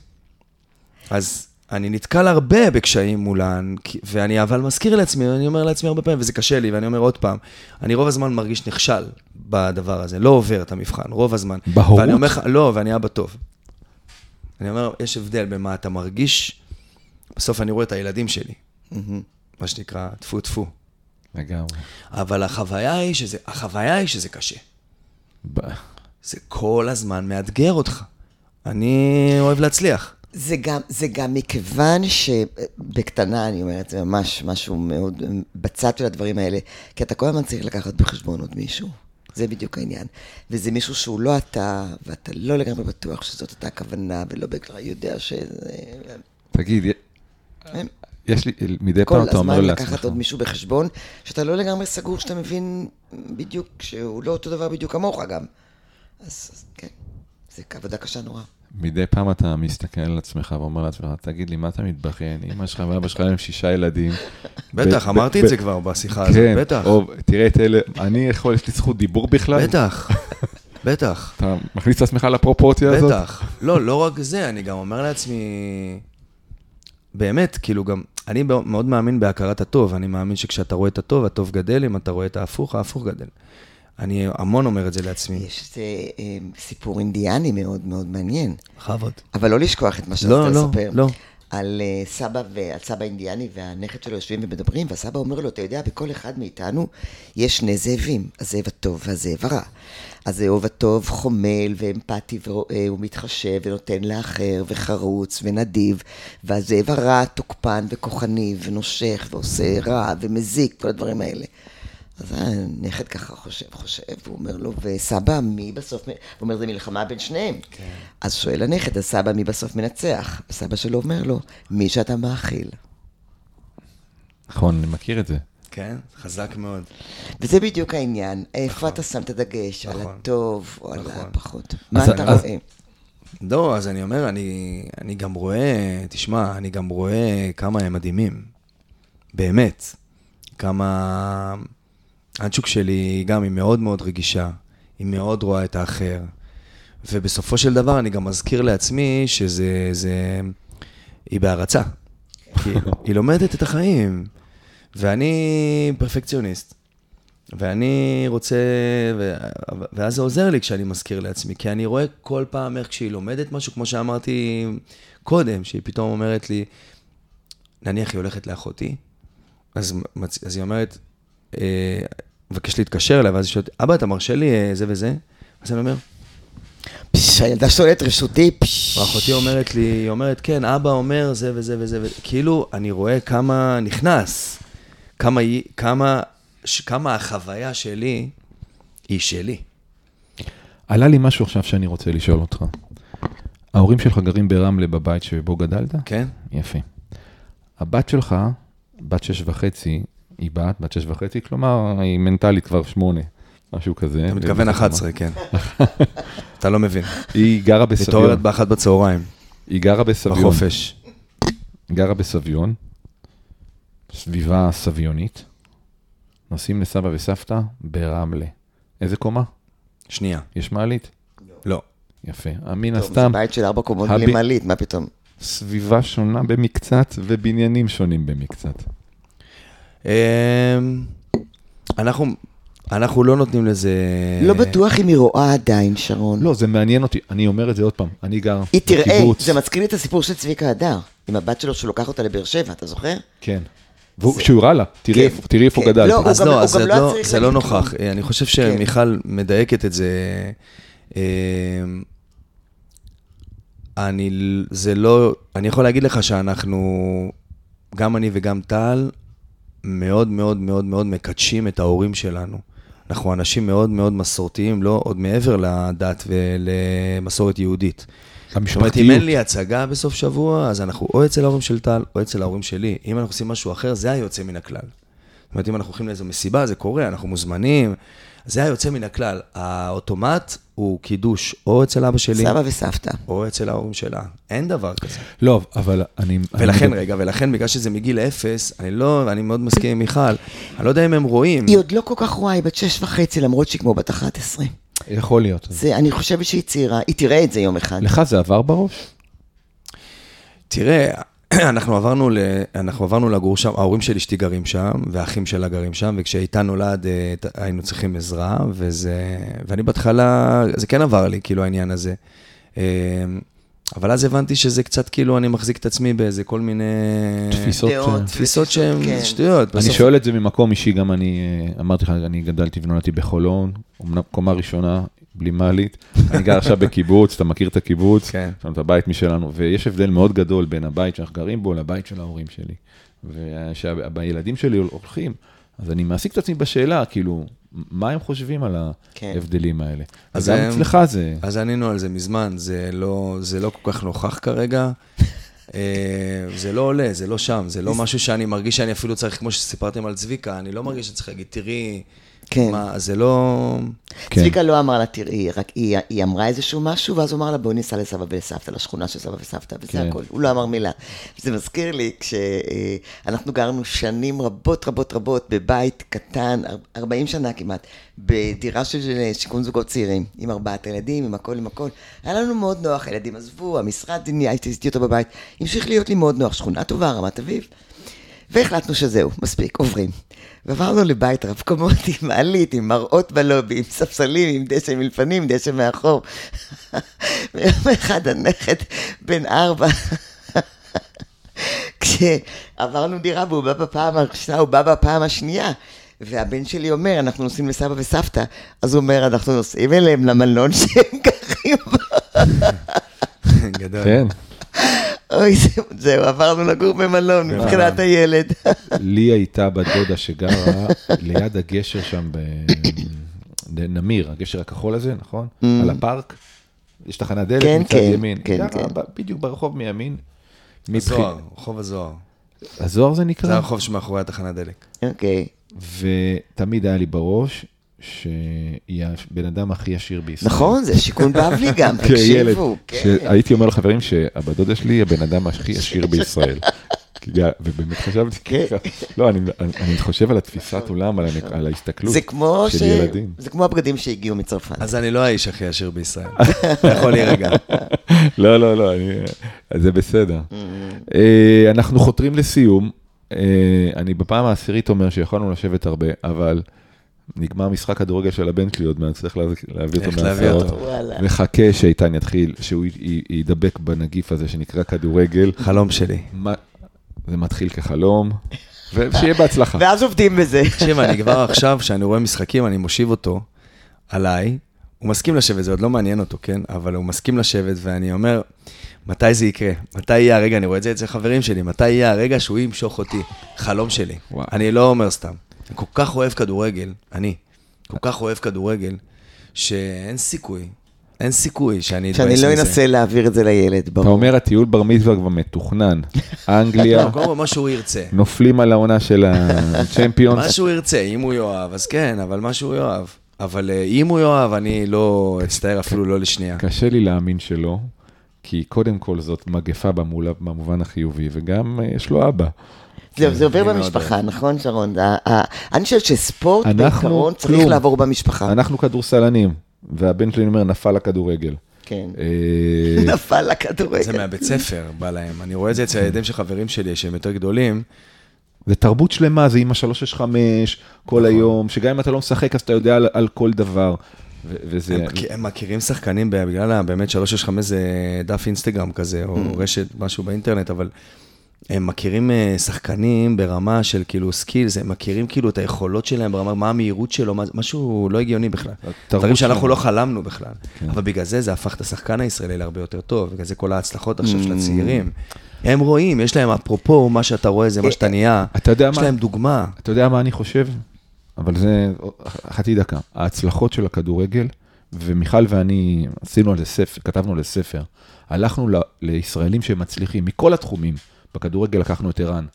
אז אני נתקל הרבה בקשיים מולן, ואני אבל מזכיר לעצמי, אני אומר לעצמי הרבה פעמים, וזה קשה לי, ואני אומר עוד פעם, אני רוב הזמן מרגיש נכשל בדבר הזה, לא עובר את המבחן, רוב הזמן. בהורות? ואני אומר, לא, ואני אבא טוב. אני אומר, יש הבדל במה אתה מרגיש, בסוף אני רואה את הילדים שלי, מה שנקרא, תפו תפו. לגמרי. אבל החוויה היא שזה קשה. זה כל הזמן מאתגר אותך. אני אוהב להצליח. זה גם מכיוון שבקטנה, אני אומרת, זה ממש משהו מאוד בצד של הדברים האלה, כי אתה כל הזמן צריך לקחת בחשבון עוד מישהו. זה בדיוק העניין. וזה מישהו שהוא לא אתה, ואתה לא לגמרי בטוח שזאת אותה הכוונה, ולא בכלל יודע שזה... תגיד, יש לי, מדי פעם אתה אומר לעצמך. כל הזמן לקחת עוד מישהו בחשבון, שאתה לא לגמרי סגור, שאתה מבין בדיוק, שהוא לא אותו דבר בדיוק כמוך גם. אז כן, זה עבודה קשה נורא. מדי פעם אתה מסתכל על עצמך ואומר לעצמך, תגיד לי, מה אתה מתבחן? אמא שלך ואבא שלך עם 6 ילדים. בטח, אמרתי את זה כבר בשיחה הזאת, בטח. תראה את אלה, אני יכול, יש לי זכות דיבור בכלל? בטח, בטח. אתה מכניס את עצמך לפרופורציה הזאת? בטח. לא רק זה, אני גם אומר לעצמי, באמת, כאילו גם, אני מאוד מאמין בהכרת הטוב, אני מאמין שכשאתה רואה את הטוב, הטוב גדל, אם אתה רואה את ההפוך, ההפוך גדל. אני המון אומר את זה לעצמי. יש סיפור אינדיאני מאוד מאוד מעניין. בכבוד. אבל לא לשכוח את מה שאתה לספר. לא. על סבא ועל סבא אינדיאני והנכד שלו יושבים ומדברים, והסבא אומר לו, אתה יודע, בכל אחד מאיתנו יש שני זאבים, הזאב הטוב והזאב הרע. הזאב הטוב חומל ואמפתי ורואה, הוא מתחשב ונותן לאחר וחרוץ ונדיב, והזאב הרע תוקפן וכוחני ונושך ועושה רע ומזיק, כל הדברים האלה. אז הנכד ככה חושב, והוא אומר לו, וסבא, מי בסוף, הוא אומר, זה מלחמה בין שניהם. כן. אז שואל הנכד, אז סבא, מי בסוף מנצח? וסבא שלו אומר לו, מי שאתה מאכיל. נכון, אני מכיר את זה. כן, חזק מאוד. וזה בדיוק העניין, איפה אתה שם את הדגש, על הטוב או על הפחות. מה אתה רואה? לא, אז אני אומר, אני גם רואה, תשמע, אני גם רואה כמה הם מדהימים. באמת. כמה... הנשוק שלי גם היא מאוד מאוד רגישה, היא מאוד רואה את האחר, ובסופו של דבר אני גם מזכיר לעצמי היא בהרצה, היא לומדת את החיים, ואני פרפקציוניסט, ואני רוצה, ואז זה עוזר לי כשאני מזכיר לעצמי, כי אני רואה כל פעם איך כשהיא לומדת משהו, כמו שאמרתי קודם, שהיא פתאום אומרת לי, נניח היא הולכת לאחותי, אז היא אומרת, מבקש להתקשר אליי, ואז היא שואלת, אבא, אתה מרשה לי זה וזה? אז אני אומר, הילדה שואלת רשותי, ואחותי אומרת לי, היא אומרת, כן, אבא אומר זה וזה וזה, כאילו, אני רואה כמה נכנס, כמה החוויה שלי היא שלי. עלה לי משהו עכשיו שאני רוצה לשאול אותך. ההורים שלך גרים ברמלה בבית שבו גדלת? כן. יפה. הבת שלך, בת 6.5, היא בת 6.5, כלומר, היא מנטלית כבר 8, משהו כזה. אתה מתכוון 11, כן. אתה לא מבין. היא גרה בסביון. מתעוררת באחת בצהריים. היא גרה בסביון. בחופש. היא גרה בסביון, סביבה סביונית. נוסעים לסבא וסבתא ברמלה. איזה קומה? שנייה. יש מעלית? לא. יפה. מן הסתם... זה בית של 4 קומות בלי מעלית, מה פתאום? סביבה שונה במקצת ובניינים שונים במקצת. אנחנו לא נותנים לזה... לא בטוח אם היא רואה עדיין, שרון. לא, זה מעניין אותי. אני אומר את זה עוד פעם. אני גר בקיבוץ. היא תראה, זה מזכיר לי את הסיפור של צביקה הדר, עם הבת שלו שלוקח אותה לבאר שבע, אתה זוכר? כן. שהוא ראה לה, תראי איפה גדלתי. אז לא, זה לא נוכח. אני חושב שמיכל מדייקת את זה. אני יכול להגיד לך שאנחנו, גם אני וגם טל, מאוד מאוד מאוד מאוד מקדשים את ההורים שלנו. אנחנו אנשים מאוד מאוד מסורתיים, לא עוד מעבר לדת ולמסורת יהודית. זאת אומרת, אם אין לי הצגה בסוף שבוע, אז אנחנו או אצל ההורים של טל, או אצל ההורים שלי. אם אנחנו עושים משהו אחר, זה היוצא מן הכלל. זאת אומרת, אם אנחנו הולכים לאיזו מסיבה, זה קורה, אנחנו מוזמנים, זה היוצא מן הכלל. האוטומט הוא קידוש, או אצל אבא שלי, סבא וסבתא. או אצל ההורים שלה. אין דבר כזה. לא, אבל אני... ולכן, בגלל שזה מגיל 0, אני מאוד מסכים עם מיכל, אני לא יודע אם הם רואים. היא עוד לא כל כך רואה, היא בת 6.5, למרות שהיא כמו בת 11. יכול להיות. אני חושבת שהיא צעירה, היא תראה את זה יום אחד. לך זה עבר בראש? תראה, אנחנו עברנו לגור שם, ההורים של אשתי גרים שם, והאחים שלה גרים שם, וכשאיתה נולד היינו צריכים עזרה, ואני בהתחלה, זה כן עבר לי, כאילו העניין הזה. אבל אז הבנתי שזה קצת כאילו אני מחזיק את עצמי באיזה כל מיני... תפיסות שהן שטויות. אני שואל את זה ממקום אישי, גם אני אמרתי לך, אני גדלתי ונולדתי בחולון, אמנם קומה ראשונה, בלי מעלית, אני גר עכשיו בקיבוץ, אתה מכיר את הקיבוץ, יש לנו את הבית משלנו, ויש הבדל מאוד גדול בין הבית שאנחנו גרים בו לבית של ההורים שלי. והילדים שלי הולכים, אז אני מעסיק את עצמי בשאלה, כאילו, מה הם חושבים על ההבדלים האלה? אז גם אצלך זה... אז ענינו על זה מזמן, זה לא כל כך נוכח כרגע, זה לא עולה, זה לא שם, זה לא משהו שאני מרגיש שאני אפילו צריך, כמו שסיפרתם על צביקה, אני לא מרגיש שצריך להגיד, תראי, מה, זה לא... צביקה לא אמר לה, תראי, רק היא אמרה איזשהו משהו, ואז הוא אמר לה, בואי ניסע לסבא ולסבתא, לשכונה של סבא וסבתא, וזה הכל. הוא לא אמר מילה. זה מזכיר לי, כשאנחנו גרנו שנים רבות רבות רבות, בבית קטן, 40 שנה כמעט, בדירה של שיכון זוגות צעירים, עם 4 ילדים, עם הכל, עם הכל. היה לנו מאוד נוח, הילדים עזבו, המשרד, הייתי אותו בבית, המשיך להיות לי מאוד נוח, שכונה טובה, רמת אביב. והחלטנו שזהו, מספיק, עוברים. ועברנו לבית רב קומות עם מעלית, עם מראות בלובי, עם ספסלים, עם דשא מלפנים, עם דשא מאחור. ויום אחד הנכד בן 4, כשעברנו דירה והוא בא בפעם הראשונה, הוא בא בפעם השנייה, והבן שלי אומר, אנחנו נוסעים לסבא וסבתא, אז הוא אומר, אנחנו נוסעים אליהם למלון שהם גרים בו. גדול. כן. אוי, זהו, עברנו לגור במלון, מבחינת הילד. לי הייתה בת דודה שגרה ליד הגשר שם בנמיר, הגשר הכחול הזה, נכון? על הפארק. יש תחנת דלק מצד ימין. גרה בדיוק ברחוב מימין. הזוהר, רחוב הזוהר. הזוהר זה נקרא? זה הרחוב שמאחורי התחנת דלק. אוקיי. ותמיד היה לי בראש שהיא הבן אדם הכי עשיר בישראל. נכון, זה שיקון בבלי גם, תקשיבו. הייתי אומר לחברים שהבת דודה שלי היא הבן אדם הכי עשיר בישראל. ובאמת חשבתי ככה. לא, אני חושב על התפיסת עולם, על ההסתכלות של ילדים. זה כמו הבגדים שהגיעו מצרפת. אז אני לא האיש הכי עשיר בישראל. יכול להירגע. לא, זה בסדר. אנחנו חותרים לסיום. אני בפעם העשירית אומר שיכולנו לשבת הרבה, אבל נגמר משחק כדורגל של הבן שלי, עוד מעט צריך להביא אותו מהסעות. וחכה שאיתן יתחיל, שהוא ידבק בנגיף הזה שנקרא כדורגל. חלום שלי. זה מתחיל כחלום, ושיהיה בהצלחה. ואז עובדים בזה. תקשיב, אני כבר עכשיו, כשאני רואה משחקים, אני מושיב אותו עליי, הוא מסכים לשבת, זה עוד לא מעניין אותו, כן? אבל הוא מסכים לשבת, ואני אומר, מתי זה יקרה? מתי יהיה הרגע? אני רואה את זה אצל חברים שלי, מתי יהיה הרגע שהוא ימשוך אותי? חלום שלי. אני לא אומר סתם. אני כל כך אוהב כדורגל, כל כך אוהב כדורגל, שאין סיכוי. אין סיכוי שאני לא אנסה להעביר את זה לילד, ברור. אתה אומר, הטיול בר מצווה כבר מתוכנן. אנגליה, מה שהוא ירצה. נופלים על העונה של הצ'מפיונס. מה שהוא ירצה, אם הוא יאהב, אז כן, אבל מה שהוא יאהב. אבל אם הוא יאהב, אני לא אצטער אפילו לא לשנייה. קשה לי להאמין שלא, כי קודם כל זאת מגפה במובן החיובי, וגם יש לו אבא. זה עובר במשפחה, נכון שרון? אני חושבת שספורט בעיקרון צריך לעבור במשפחה. אנחנו כדורסלנים. והבן שלי אומר, נפל לכדורגל. כן. נפל לכדורגל. זה מהבית ספר, בא להם. אני רואה את זה אצל הילדים של חברים שלי, שהם יותר גדולים. זה תרבות שלמה, זה עם ה-365 כל היום, שגם אם אתה לא משחק, אז אתה יודע על כל דבר. הם מכירים שחקנים, בגלל באמת 365 זה דף אינסטגרם כזה, או רשת, משהו באינטרנט, אבל הם מכירים שחקנים ברמה של כאילו סקילס, הם מכירים כאילו את היכולות שלהם ברמה, מה המהירות שלו, משהו לא הגיוני בכלל. דברים שאנחנו לא חלמנו בכלל. אבל בגלל זה הפך את השחקן הישראלי להרבה יותר טוב, בגלל זה כל ההצלחות עכשיו של הצעירים. הם רואים, יש להם אפרופו, מה שאתה רואה זה מה שאתה נהיה, יש להם דוגמה. אתה יודע מה אני חושב? אבל זה חצי דקה. ההצלחות של הכדורגל, ומיכל ואני עשינו על זה ספר, כתבנו על זה ספר, הלכנו לישראלים שמצליחים מכל התחומים, בכדורגל לקחנו את איראן,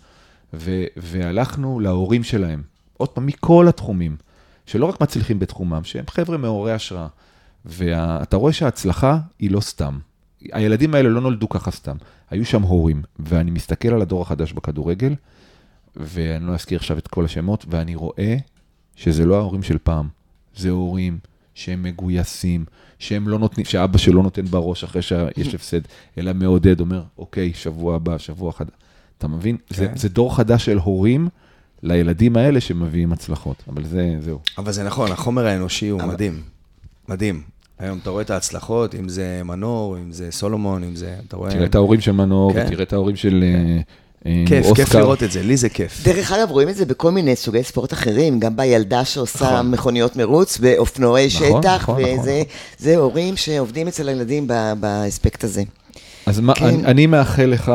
והלכנו להורים שלהם, עוד פעם, מכל התחומים, שלא רק מצליחים בתחומם, שהם חבר'ה מעוררי השראה, ואתה רואה שההצלחה היא לא סתם. הילדים האלה לא נולדו ככה סתם, היו שם הורים, ואני מסתכל על הדור החדש בכדורגל, ואני לא אזכיר עכשיו את כל השמות, ואני רואה שזה לא ההורים של פעם, זה הורים שהם מגויסים, שהם לא נותנים, שאבא שלא נותן בראש אחרי שיש הפסד, אלא מעודד, אומר, אוקיי, שבוע הבא, שבוע חדש. אתה מבין? זה דור חדש של הורים לילדים האלה שמביאים הצלחות, אבל זהו. אבל זה נכון, החומר האנושי הוא מדהים, מדהים. היום אתה רואה את ההצלחות, אם זה מנור, אם זה סולומון, אם זה, אתה רואה... תראה את ההורים של מנור, ותראה את ההורים של... כיף לראות את זה, לי זה כיף. דרך אגב, רואים את זה בכל מיני סוגי ספורט אחרים, גם בילדה שעושה מכוניות מרוץ, באופנועי שטח, וזה הורים שעובדים אצל הילדים באספקט הזה. אז אני מאחל לך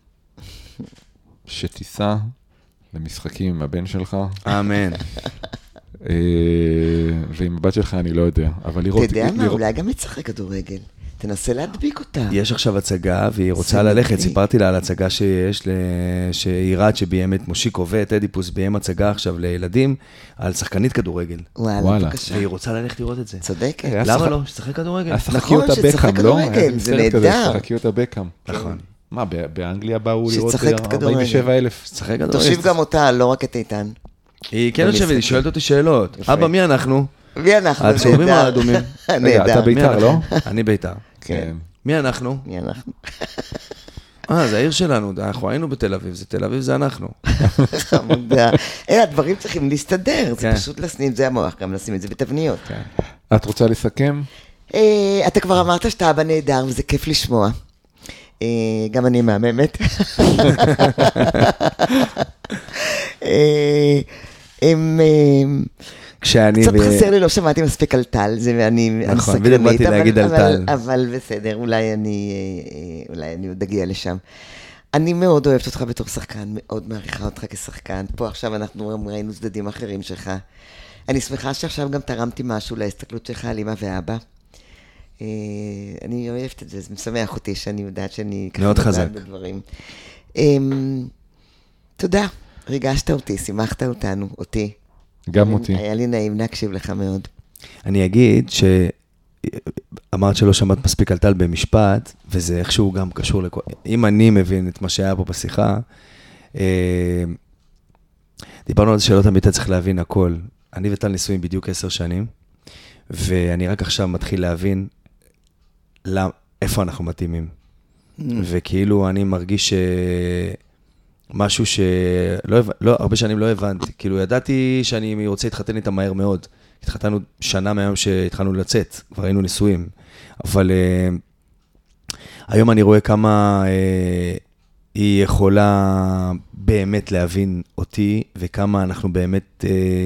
שתיסע למשחקים עם הבן שלך. אמן. ועם הבת שלך אני לא יודע, אבל לראות... אתה יודע מה, אולי גם לצחק כדורגל. תנסה להדביק אותה. יש עכשיו הצגה, והיא רוצה ללכת, סיפרתי לה על הצגה שיש, שעירד שביים את מושיקו ואת אדיפוס, ביים הצגה עכשיו לילדים, על שחקנית כדורגל. וואלה, בבקשה. והיא רוצה ללכת לראות את זה. צודקת. למה לא? ששחק כדורגל. נכון, שצחק כדורגל, זה נהדר. שחקי אותה בקאם. נכון. מה, באנגליה באו לראות 47,000. שחק כדורגל. תושיב גם אותה, לא רק את איתן. היא כן יושבת, היא שואלת אותי שאלות. אבא, מי אנחנו? מי אנחנו? הצהובים או האדומים? אתה ביתר, לא? אני ביתר. כן. מי אנחנו? מי אנחנו? זה העיר שלנו, אנחנו היינו בתל אביב, זה תל אביב, זה אנחנו. חמודה. הדברים צריכים להסתדר, זה פשוט לשים, זה המוח, גם לשים את זה בתבניות. את רוצה לסכם? אתה כבר אמרת שאתה אבא נהדר, וזה כיף לשמוע. גם אני מהממת. קצת חסר לי, לא שמעתי מספיק על טל, זה אני סקרנית. נכון, בדיוק באתי להגיד על טל. אבל בסדר, אולי אני עוד אגיע לשם. אני מאוד אוהבת אותך בתור שחקן, מאוד מעריכה אותך כשחקן. פה עכשיו אנחנו ראינו צדדים אחרים שלך. אני שמחה שעכשיו גם תרמתי משהו להסתכלות שלך על אמא ואבא. אני אוהבת את זה, זה משמח אותי שאני יודעת שאני מאוד חזק. בדברים. תודה, ריגשת אותי, שימחת אותנו, אותי. גם אותי. היה לי נעים להקשיב לך מאוד. אני אגיד אמרת שלא שמעת מספיק על טל במשפט, וזה איכשהו גם קשור לכל... אם אני מבין את מה שהיה פה בשיחה, דיברנו על זה שלא תמיד אתה צריך להבין הכל. אני וטל נישואים בדיוק 10 שנים, ואני רק עכשיו מתחיל להבין איפה אנחנו מתאימים. וכאילו אני מרגיש משהו הרבה שנים לא הבנתי. כאילו ידעתי שאני רוצה להתחתן איתה מהר מאוד. התחתנו שנה מהיום שהתחלנו לצאת, כבר היינו נישואים. אבל היום אני רואה כמה היא יכולה באמת להבין אותי, וכמה אנחנו באמת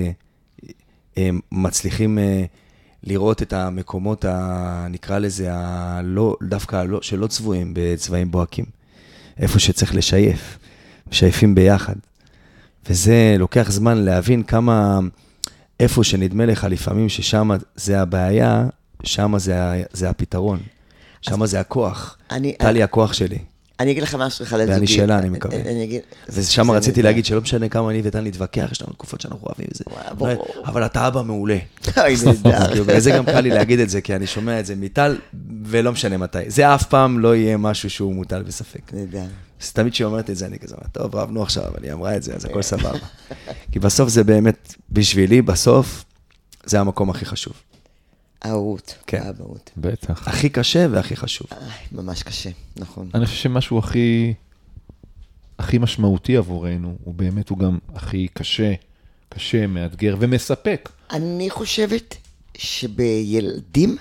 מצליחים לראות את המקומות, נקרא לזה, דווקא שלא צבועים בצבעים בוהקים. איפה שצריך לשייף, משייפים ביחד. וזה לוקח זמן להבין כמה... איפה שנדמה לך לפעמים ששם זה הבעיה, שם זה הפתרון. שם זה הכוח. טלי הכוח שלי. אני אגיד לך משהו אחד לזוגי. ואני שאלה, אני מקווה. ושם רציתי להגיד שלא משנה כמה אני וטל נתווכח, יש לנו תקופות שאנחנו אוהבים וזה. אבל אתה אבא מעולה. וזה גם קל לי להגיד את זה, כי אני שומע את זה מטל, ולא משנה מתי. זה אף פעם לא יהיה משהו שהוא מוטל בספק. נדע. אז תמיד שהיא אומרת את זה, אני כזה, טוב, רבנו עכשיו, אבל היא אמרה את זה, אז הכל סבבה. כי בסוף זה באמת, בשבילי, בסוף, זה המקום הכי חשוב. אהות. כן. אהבות. בטח. הכי קשה והכי חשוב. ממש קשה, נכון. אני חושב שמשהו הכי משמעותי עבורנו, הוא באמת הוא גם הכי קשה, מאתגר ומספק. אני חושבת שבילדים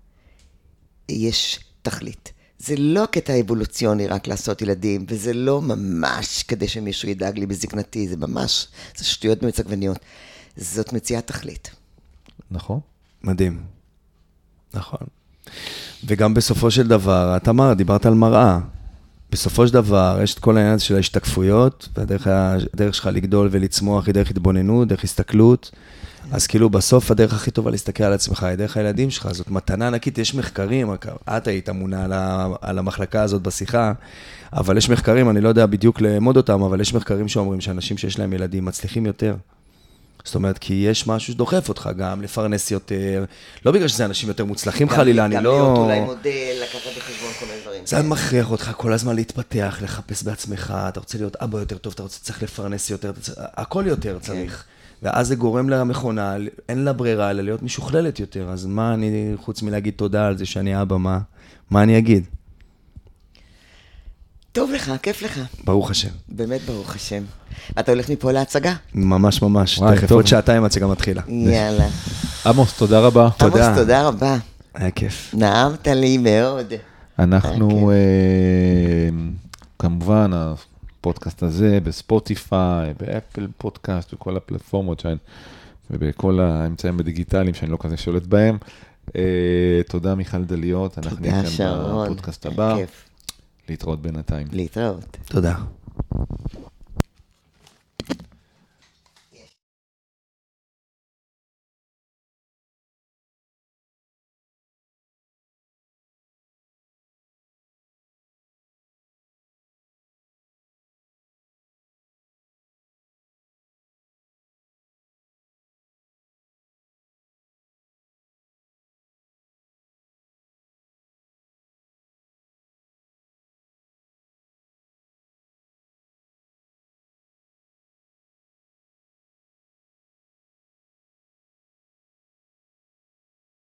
יש תכלית. זה לא קטע אבולוציוני רק לעשות ילדים, וזה לא ממש כדי שמישהו ידאג לי בזקנתי, זה ממש, זה שטויות במיץ עגבניות. זאת מציאת תכלית. נכון. מדהים. נכון. וגם בסופו של דבר, את דיברת על מראה. בסופו של דבר, יש את כל העניין של ההשתקפויות, והדרך שלך לגדול ולצמוח היא דרך התבוננות, דרך הסתכלות. אז כאילו בסוף הדרך הכי טובה להסתכל על עצמך, היא דרך הילדים שלך, זאת מתנה ענקית, יש מחקרים, את היית אמונה על המחלקה הזאת בשיחה, אבל יש מחקרים, אני לא יודע בדיוק לאמוד אותם, אבל יש מחקרים שאומרים שאנשים שיש להם ילדים מצליחים יותר. זאת אומרת, כי יש משהו שדוחף אותך גם לפרנס יותר, לא בגלל שזה אנשים יותר מוצלחים חלילה, אני לא... גם להיות אולי מודל, לקחת בחשבון כל מיני דברים. זה מכריח אותך כל הזמן להתפתח, לחפש בעצמך, אתה רוצה להיות אבא יותר טוב, אתה צריך לפרנס יותר, הכל יותר צריך. ואז זה גורם למכונה, אין לה ברירה, אלא להיות משוכללת יותר. אז מה אני, חוץ מלהגיד תודה על זה שאני אבא, מה אני אגיד? טוב לך, כיף לך. ברוך השם. באמת ברוך השם. אתה הולך מפה להצגה? ממש ממש. תכף עוד שעתיים הצגה מתחילה. יאללה. עמוס, תודה רבה. עמוס, תודה רבה. היה כיף. נעמת לי מאוד. אנחנו, כמובן, הפודקאסט הזה בספוטיפיי, באפל פודקאסט, וכל הפלטפורמות ובכל האמצעים הדיגיטליים שאני לא כזה שולט בהם. תודה מיכל דליות, אנחנו נהיה כאן בפודקאסט הבא. להתראות בינתיים. להתראות. תודה.